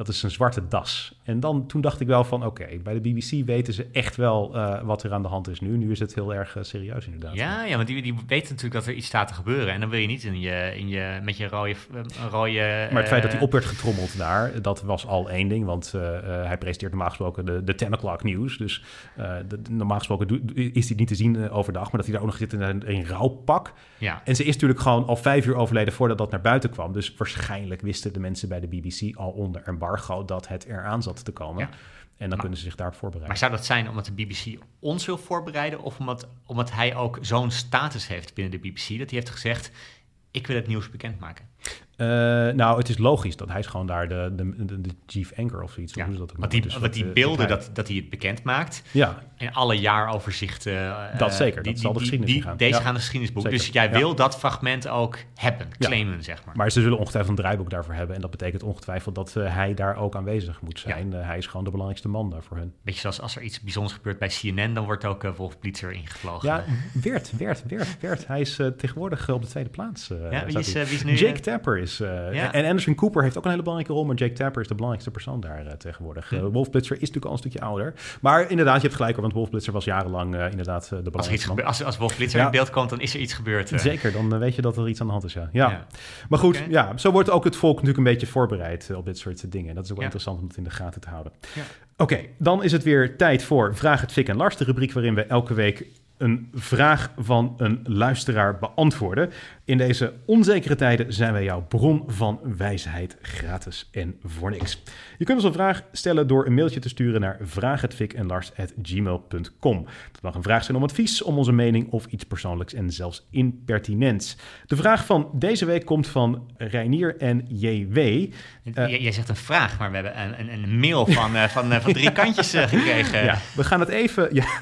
Dat is een zwarte das. En dan, toen dacht ik wel van, oké, okay, bij de B B C weten ze echt wel uh, wat er aan de hand is nu. Nu is het heel erg uh, serieus inderdaad. Ja, ja, want die, die weten natuurlijk dat er iets staat te gebeuren. En dan wil je niet in je, in je, met je rode... Uh, rode maar het feit dat hij op werd getrommeld daar, dat was al één ding. Want uh, uh, hij presenteert normaal gesproken de, de ten o'clock news. Dus uh, de, de, normaal gesproken do, is hij niet te zien uh, overdag. Maar dat hij daar ook nog zit in een, een rouwpak. Ja. En ze is natuurlijk gewoon al vijf uur overleden voordat dat naar buiten kwam. Dus waarschijnlijk wisten de mensen bij de B B C al onder embargo dat het eraan zat te komen. Ja. En dan maar, kunnen ze zich daarop voorbereiden. Maar zou dat zijn omdat de B B C ons wil voorbereiden... of omdat, omdat hij ook zo'n status heeft binnen de B B C... dat hij heeft gezegd, ik wil het nieuws bekendmaken? Uh, nou, het is logisch dat hij is gewoon daar de, de, de, de chief anchor of zoiets. Ja, hoe ze dat want die, dus wat die uh, beelden dat, dat hij het bekend maakt... Ja. En alle jaaroverzichten... Uh, dat zeker, die, dat zal de geschiedenis die, gaan. Deze ja. gaan de geschiedenisboek. Zeker. Dus jij ja. wil dat fragment ook hebben, claimen, ja. zeg maar. Maar ze zullen ongetwijfeld een draaiboek daarvoor hebben. En dat betekent ongetwijfeld dat uh, hij daar ook aanwezig moet zijn. Ja. Uh, hij is gewoon de belangrijkste man daar voor hun. Beetje zoals als er iets bijzonders gebeurt bij C N N... dan wordt ook uh, Wolf Blitzer ingevlogen. Ja, werd, werd, werd, werd. Hij is uh, tegenwoordig uh, op de tweede plaats. Uh, ja, wie is, uh, wie is nu... Jake Tapper is... Uh, ja. En Anderson Cooper heeft ook een hele belangrijke rol... maar Jake Tapper is de belangrijkste persoon daar uh, tegenwoordig. Hm. Uh, Wolf Blitzer is natuurlijk al een stukje ouder. Maar inderdaad, je hebt gelijk, want Wolf Blitzer was jarenlang uh, inderdaad uh, de belangrijkste als, man. Als, als Wolf Blitzer ja. in beeld komt, dan is er iets gebeurd. Uh. Zeker, dan uh, weet je dat er iets aan de hand is, ja. ja. ja. Maar goed, okay. ja, zo wordt ook het volk natuurlijk een beetje voorbereid uh, op dit soort dingen. Dat is ook wel ja. interessant om het in de gaten te houden. Ja. Oké, okay, dan is het weer tijd voor Vraag het Fik en Lars, de rubriek waarin we elke week een vraag van een luisteraar beantwoorden. In deze onzekere tijden zijn wij jouw bron van wijsheid, gratis en voor niks. Je kunt ons een vraag stellen door een mailtje te sturen naar vraag het fik en lars at gmail punt com. Het mag een vraag zijn om advies, om onze mening of iets persoonlijks en zelfs impertinents. De vraag van deze week komt van Reinier en J W. Uh, Jij zegt een vraag, maar we hebben een, een, een mail van, uh, van, uh, van drie kantjes uh, gekregen. Ja, we gaan het even... Ja.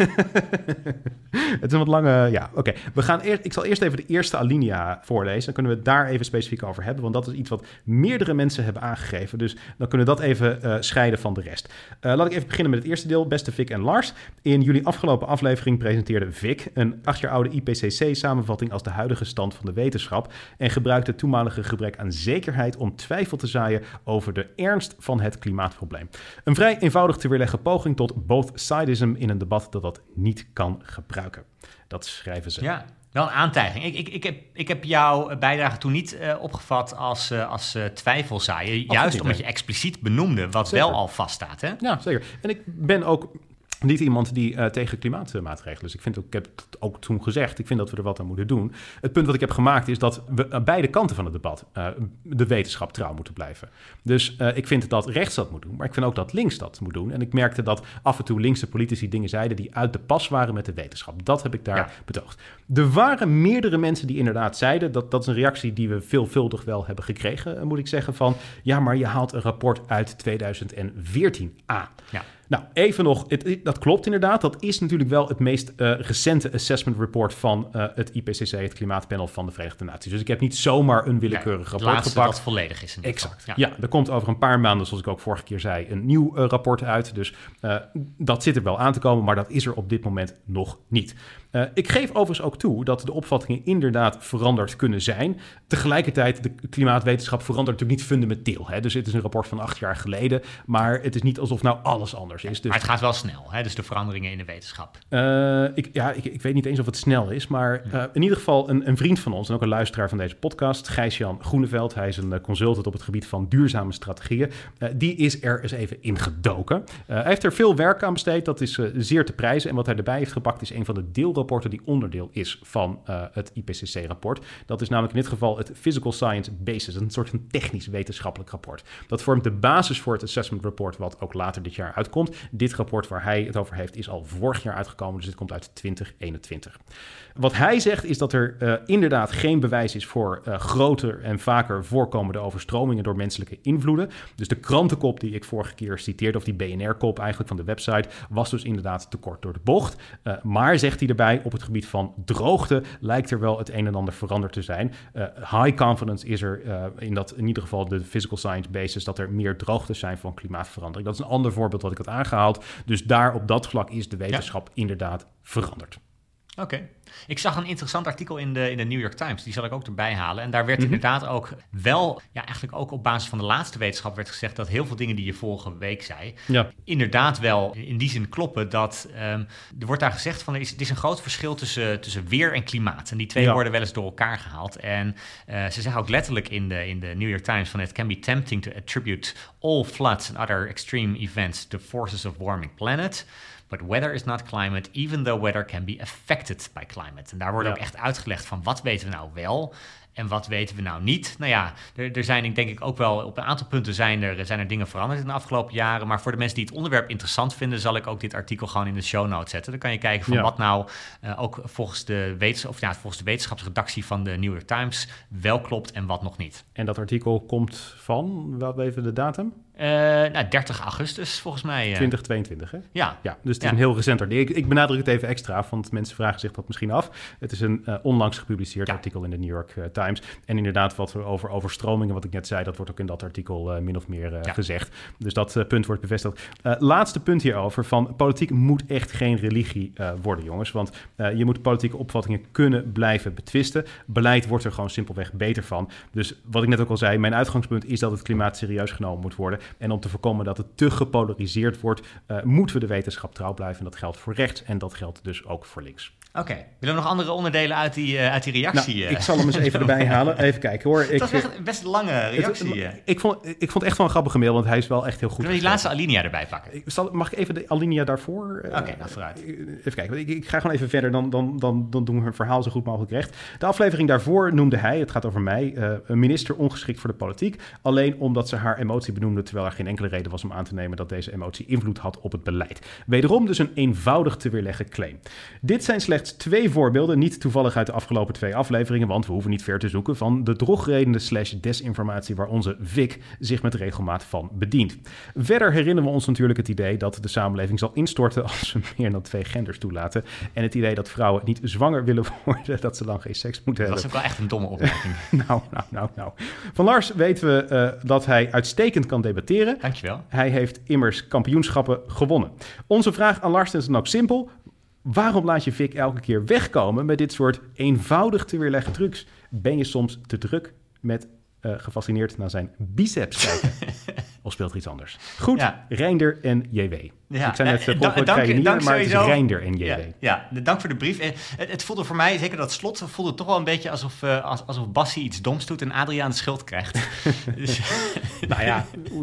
Het is een wat lange... Ja, oké. Okay. We gaan eerst. Ik zal eerst even de eerste alinea voorlezen. Dan kunnen we het daar even specifiek over hebben. Want dat is iets wat meerdere mensen hebben aangegeven. Dus dan kunnen we dat even uh, scheiden van de rest. Uh, laat ik even beginnen met het eerste deel. Beste Fik en Lars. In jullie afgelopen aflevering presenteerde Vic een acht jaar oude I P C C-samenvatting als de huidige stand van de wetenschap. En gebruikte het toenmalige gebrek aan zekerheid om twijfel te zaaien over de ernst van het klimaatprobleem. Een vrij eenvoudig te weerleggen poging tot both-sidism in een debat dat dat niet kan gebruiken. Dat schrijven ze. Ja, wel een aantijging. Ik, ik, ik, heb, ik heb jouw bijdrage toen niet uh, opgevat als, uh, als uh, twijfelzaaien. Juist niet, omdat nee. je expliciet benoemde wat zeker. wel al vaststaat. Hè? Ja, zeker. En ik ben ook niet iemand die uh, tegen klimaatmaatregelen is. Ik, vind ook, ik heb het ook toen gezegd, ik vind dat we er wat aan moeten doen. Het punt wat ik heb gemaakt is dat we aan beide kanten van het debat uh, de wetenschap trouw moeten blijven. Dus uh, ik vind dat rechts dat moet doen, maar ik vind ook dat links dat moet doen. En ik merkte dat af en toe linkse politici dingen zeiden die uit de pas waren met de wetenschap. Dat heb ik daar ja. betoogd. Er waren meerdere mensen die inderdaad zeiden, dat, dat is een reactie die we veelvuldig wel hebben gekregen, moet ik zeggen, van ja, maar je haalt een rapport uit tweeduizend veertien aan. Ja. Nou, even nog, het, dat klopt inderdaad. Dat is natuurlijk wel het meest uh, recente assessment report van uh, het I P C C, het Klimaatpanel van de Verenigde Naties. Dus ik heb niet zomaar een willekeurig ja, rapport laatste gepakt. Dat volledig is in exact. Ja. ja, er komt over een paar maanden, zoals ik ook vorige keer zei, een nieuw uh, rapport uit. Dus uh, dat zit er wel aan te komen, maar dat is er op dit moment nog niet. Uh, ik geef overigens ook toe dat de opvattingen inderdaad veranderd kunnen zijn. Tegelijkertijd, de klimaatwetenschap verandert natuurlijk niet fundamenteel. Hè? Dus het is een rapport van acht jaar geleden, maar het is niet alsof nou alles anders is. Dus maar het gaat wel snel, hè? Dus de veranderingen in de wetenschap. Uh, ik, ja, ik, ik weet niet eens of het snel is, maar uh, in ieder geval een, een vriend van ons en ook een luisteraar van deze podcast, Gijs-Jan Groeneveld, hij is een uh, consultant op het gebied van duurzame strategieën, uh, die is er eens even ingedoken. Uh, hij heeft er veel werk aan besteed, dat is uh, zeer te prijzen. En wat hij erbij heeft gepakt is een van de deelrapporten die onderdeel is van uh, het I P C C-rapport. Dat is namelijk in dit geval het Physical Science Basis, een soort van technisch wetenschappelijk rapport. Dat vormt de basis voor het assessment report wat ook later dit jaar uitkomt. Dit rapport waar hij het over heeft is al vorig jaar uitgekomen, dus dit komt uit twintig eenentwintig. Wat hij zegt is dat er uh, inderdaad geen bewijs is voor uh, groter en vaker voorkomende overstromingen door menselijke invloeden. Dus de krantenkop die ik vorige keer citeerde, of die B N R-kop eigenlijk van de website, was dus inderdaad te kort door de bocht. Uh, maar, zegt hij erbij, op het gebied van droogte lijkt er wel het een en ander veranderd te zijn. Uh, high confidence is er uh, in dat in ieder geval de physical science basis dat er meer droogtes zijn van klimaatverandering. Dat is een ander voorbeeld wat ik had aangehaald. Dus daar op dat vlak is de wetenschap ja. inderdaad veranderd. Oké. Okay. Ik zag een interessant artikel in de, in de New York Times. Die zal ik ook erbij halen. En daar werd mm-hmm. inderdaad ook wel... Ja, eigenlijk ook op basis van de laatste wetenschap werd gezegd... dat heel veel dingen die je vorige week zei... Ja. inderdaad wel in die zin kloppen. Dat um, er wordt daar gezegd van... Er is, het is een groot verschil tussen, tussen weer en klimaat. En die twee ja. worden wel eens door elkaar gehaald. En uh, ze zeggen ook letterlijk in de, in de New York Times... van it can be tempting to attribute all floods and other extreme events... to forces of warming planet... But weather is not climate, even though weather can be affected by climate. En daar wordt ja. ook echt uitgelegd van wat weten we nou wel en wat weten we nou niet. Nou ja, er, er zijn denk ik ook wel op een aantal punten zijn er, zijn er dingen veranderd in de afgelopen jaren. Maar voor de mensen die het onderwerp interessant vinden, zal ik ook dit artikel gewoon in de show notes zetten. Dan kan je kijken van ja. wat nou uh, ook volgens de, wetens- of, ja, volgens de wetenschapsredactie van de New York Times wel klopt en wat nog niet. En dat artikel komt van, wat even de datum? Uh, nou, dertig augustus volgens mij. Uh. twintig tweeëntwintig, hè? Ja. ja dus het is ja. een heel recent artikel. Ik, ik benadruk het even extra, want mensen vragen zich dat misschien af. Het is een uh, onlangs gepubliceerd ja. artikel in de New York uh, Times. En inderdaad, wat we over overstromingen, wat ik net zei, dat wordt ook in dat artikel uh, min of meer uh, ja. gezegd. Dus dat uh, punt wordt bevestigd. Uh, laatste punt hierover, van politiek moet echt geen religie uh, worden, jongens. Want uh, je moet politieke opvattingen kunnen blijven betwisten. Beleid wordt er gewoon simpelweg beter van. Dus wat ik net ook al zei, mijn uitgangspunt is dat het klimaat serieus genomen moet worden. En om te voorkomen dat het te gepolariseerd wordt, uh, moeten we de wetenschap trouw blijven. En dat geldt voor rechts en dat geldt dus ook voor links. Oké, okay. Willen we nog andere onderdelen uit die, uh, uit die reactie? Nou, uh, ik zal hem eens even erbij halen. Even kijken hoor. Het was echt een best lange reactie. Het, ik, vond, ik vond het echt wel een grappige mail, want hij is wel echt heel goed. Zullen we die laatste alinea erbij pakken? Ik, zal, mag ik even de alinea daarvoor? Oké, okay, nou vooruit. Even kijken, ik, ik ga gewoon even verder, dan, dan, dan, dan doen we hun verhaal zo goed mogelijk recht. De aflevering daarvoor noemde hij, het gaat over mij, uh, een minister ongeschikt voor de politiek. Alleen omdat ze haar emotie benoemde, terwijl er geen enkele reden was om aan te nemen dat deze emotie invloed had op het beleid. Wederom dus een eenvoudig te weerleggen claim. Dit zijn slechts twee voorbeelden, niet toevallig uit de afgelopen twee afleveringen, want we hoeven niet ver te zoeken van de drogredenen slash desinformatie waar onze Vic zich met regelmaat van bedient. Verder herinneren we ons natuurlijk het idee dat de samenleving zal instorten als we meer dan twee genders toelaten. En het idee dat vrouwen niet zwanger willen worden, dat ze lang geen seks moeten hebben. Dat is ook wel echt een domme opmerking. nou, nou, nou, nou. Van Lars weten we uh, dat hij uitstekend kan debatteren. Dankjewel. Hij heeft immers kampioenschappen gewonnen. Onze vraag aan Lars is dan ook simpel. Waarom laat je Vic elke keer wegkomen met dit soort eenvoudig te weerleggen trucs? Ben je soms te druk met uh, gefascineerd naar zijn biceps kijken? Of speelt er iets anders? Goed, ja. Reinder en J W. Ja. Ik zei net, uh, da- dank, hier, dank maar sowieso. Het is Reinder en J W. Ja, ja, dank voor de brief. Het, het voelde voor mij, zeker dat slot, voelde toch wel een beetje alsof, uh, alsof Bassie iets doms doet en Adriaan de schuld krijgt. dus, nou ja,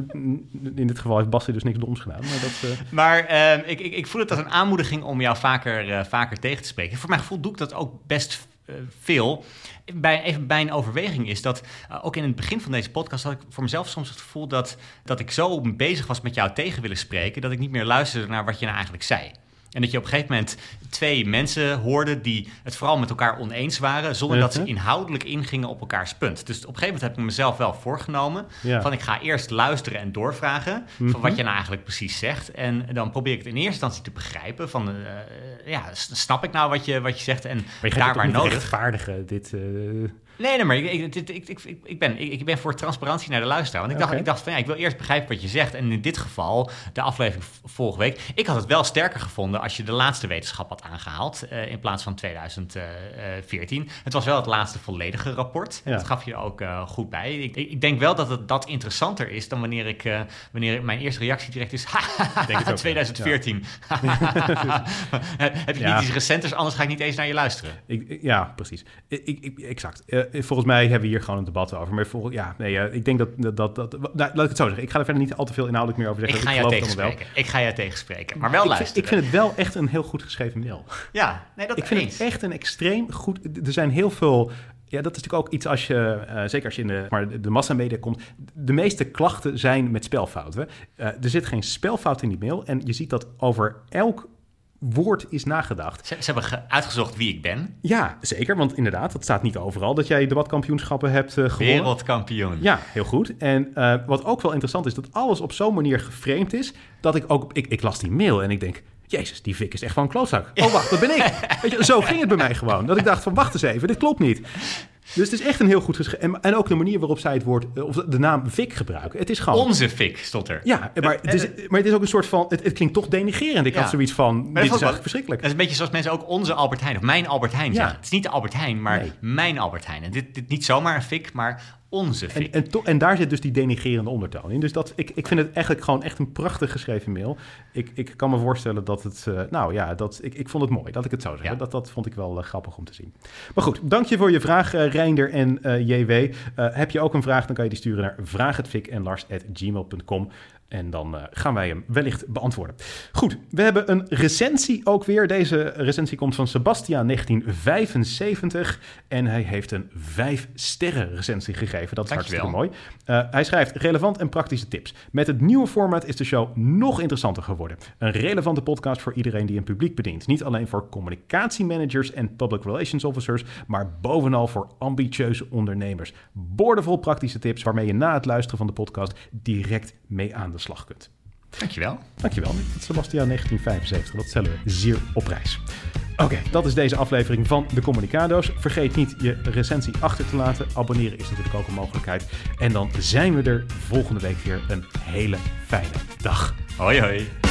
in dit geval heeft Bassie dus niks doms gedaan. Maar, dat, uh... maar uh, ik, ik, ik voel het als een aanmoediging om jou vaker, uh, vaker tegen te spreken. Voor mijn gevoel doe ik dat ook best uh, veel. Bij, even bij een overweging is dat, uh, ook in het begin van deze podcast had ik voor mezelf soms het gevoel dat, dat ik zo bezig was met jou tegen willen spreken, dat ik niet meer luisterde naar wat je nou eigenlijk zei. En dat je op een gegeven moment twee mensen hoorde die het vooral met elkaar oneens waren, zonder dat ze inhoudelijk ingingen op elkaars punt. Dus op een gegeven moment heb ik mezelf wel voorgenomen ja. van ik ga eerst luisteren en doorvragen mm-hmm. van wat je nou eigenlijk precies zegt. En dan probeer ik het in eerste instantie te begrijpen van, uh, ja, snap ik nou wat je, wat je zegt en maar je daar waar nodig. Rechtvaardigen dit... Uh... Nee, nee, maar ik, ik, ik, ik, ik, ben, ik ben voor transparantie naar de luisteraar. Want ik dacht, okay. ik dacht van ja, ik wil eerst begrijpen wat je zegt. En in dit geval, de aflevering vorige week, ik had het wel sterker gevonden als je de laatste wetenschap had aangehaald uh, in plaats van twintig veertien. Het was wel het laatste volledige rapport. Ja. Dat gaf je ook uh, goed bij. Ik, ik denk wel dat het dat interessanter is dan wanneer ik uh, wanneer mijn eerste reactie direct is twintig veertien. Ja. Heb je ja. niet iets recenters, anders ga ik niet eens naar je luisteren. Ik, ja, precies. Ik, ik, exact. Uh, volgens mij hebben we hier gewoon een debat over. Maar volgens, ja, nee, uh, ik denk dat... dat, dat, dat nou, laat ik het zo zeggen. Ik ga er verder niet al te veel inhoudelijk meer over zeggen. Ik ga ik jou tegenspreken. Ik ga jou tegenspreken. Maar wel ik luisteren. Vind, ik vind het wel echt een heel goed geschreven mail. Ja, nee, dat ik vind eens. het echt een extreem goed... Er zijn heel veel... Ja, dat is natuurlijk ook iets als je, uh, zeker als je in de, maar de massamedia komt, de meeste klachten zijn met spelfouten. Uh, er zit geen spelfout in die mail en je ziet dat over elk woord is nagedacht. Ze, ze hebben ge- uitgezocht wie ik ben. Ja, zeker, want inderdaad, dat staat niet overal dat jij debatkampioenschappen hebt uh, gewonnen. Wereldkampioen. Ja, heel goed. En uh, wat ook wel interessant is, dat alles op zo'n manier geframed is, dat ik ook, ik, ik las die mail en ik denk, Jezus, die Vic is echt wel een klootzak. Oh, wacht, dat ben ik. Weet je, zo ging het bij mij gewoon. Dat ik dacht van, wacht eens even, dit klopt niet. Dus het is echt een heel goed geschreven. En, en ook de manier waarop zij het woord, of de naam Vic gebruiken. Het is gewoon... Onze Vic stond er. Ja, maar het is, maar het is ook een soort van... Het, het klinkt toch denigrerend. Ik ja. had zoiets van, dit is eigenlijk wel, verschrikkelijk. Het is een beetje zoals mensen ook onze Albert Heijn, of mijn Albert Heijn ja. zeggen. Het is niet de Albert Heijn, maar nee. mijn Albert Heijn. En dit, dit niet zomaar een Vic, maar... Onze Vic. En, en, to, en daar zit dus die denigrerende ondertoon in. Dus dat, ik, ik vind het eigenlijk gewoon echt een prachtig geschreven mail. Ik, ik kan me voorstellen dat het... Uh, nou ja, dat, ik, ik vond het mooi, dat ik het zo zeg. Ja. Dat, dat vond ik wel uh, grappig om te zien. Maar goed, dank je voor je vraag, uh, Reinder en uh, J W. Uh, heb je ook een vraag, dan kan je die sturen naar vraag het vic en lars at gmail punt com. En dan uh, gaan wij hem wellicht beantwoorden. Goed, we hebben een recensie ook weer. Deze recensie komt van Sebastiaan negentien vijfenzeventig. En hij heeft een vijf sterren recensie gegeven. Dat is hartstikke mooi. Uh, hij schrijft relevant en praktische tips. Met het nieuwe format is de show nog interessanter geworden. Een relevante podcast voor iedereen die een publiek bedient. Niet alleen voor communicatiemanagers en public relations officers, maar bovenal voor ambitieuze ondernemers. Boordevol praktische tips waarmee je na het luisteren van de podcast direct mee aan de slag kunt. Dankjewel. Dankjewel, Sebastiaan negentien vijfenzeventig. Dat stellen we zeer op prijs. Oké, okay, dat is deze aflevering van de Communicado's. Vergeet niet je recensie achter te laten. Abonneren is natuurlijk ook een mogelijkheid. En dan zijn we er volgende week weer. Een hele fijne dag. Hoi hoi.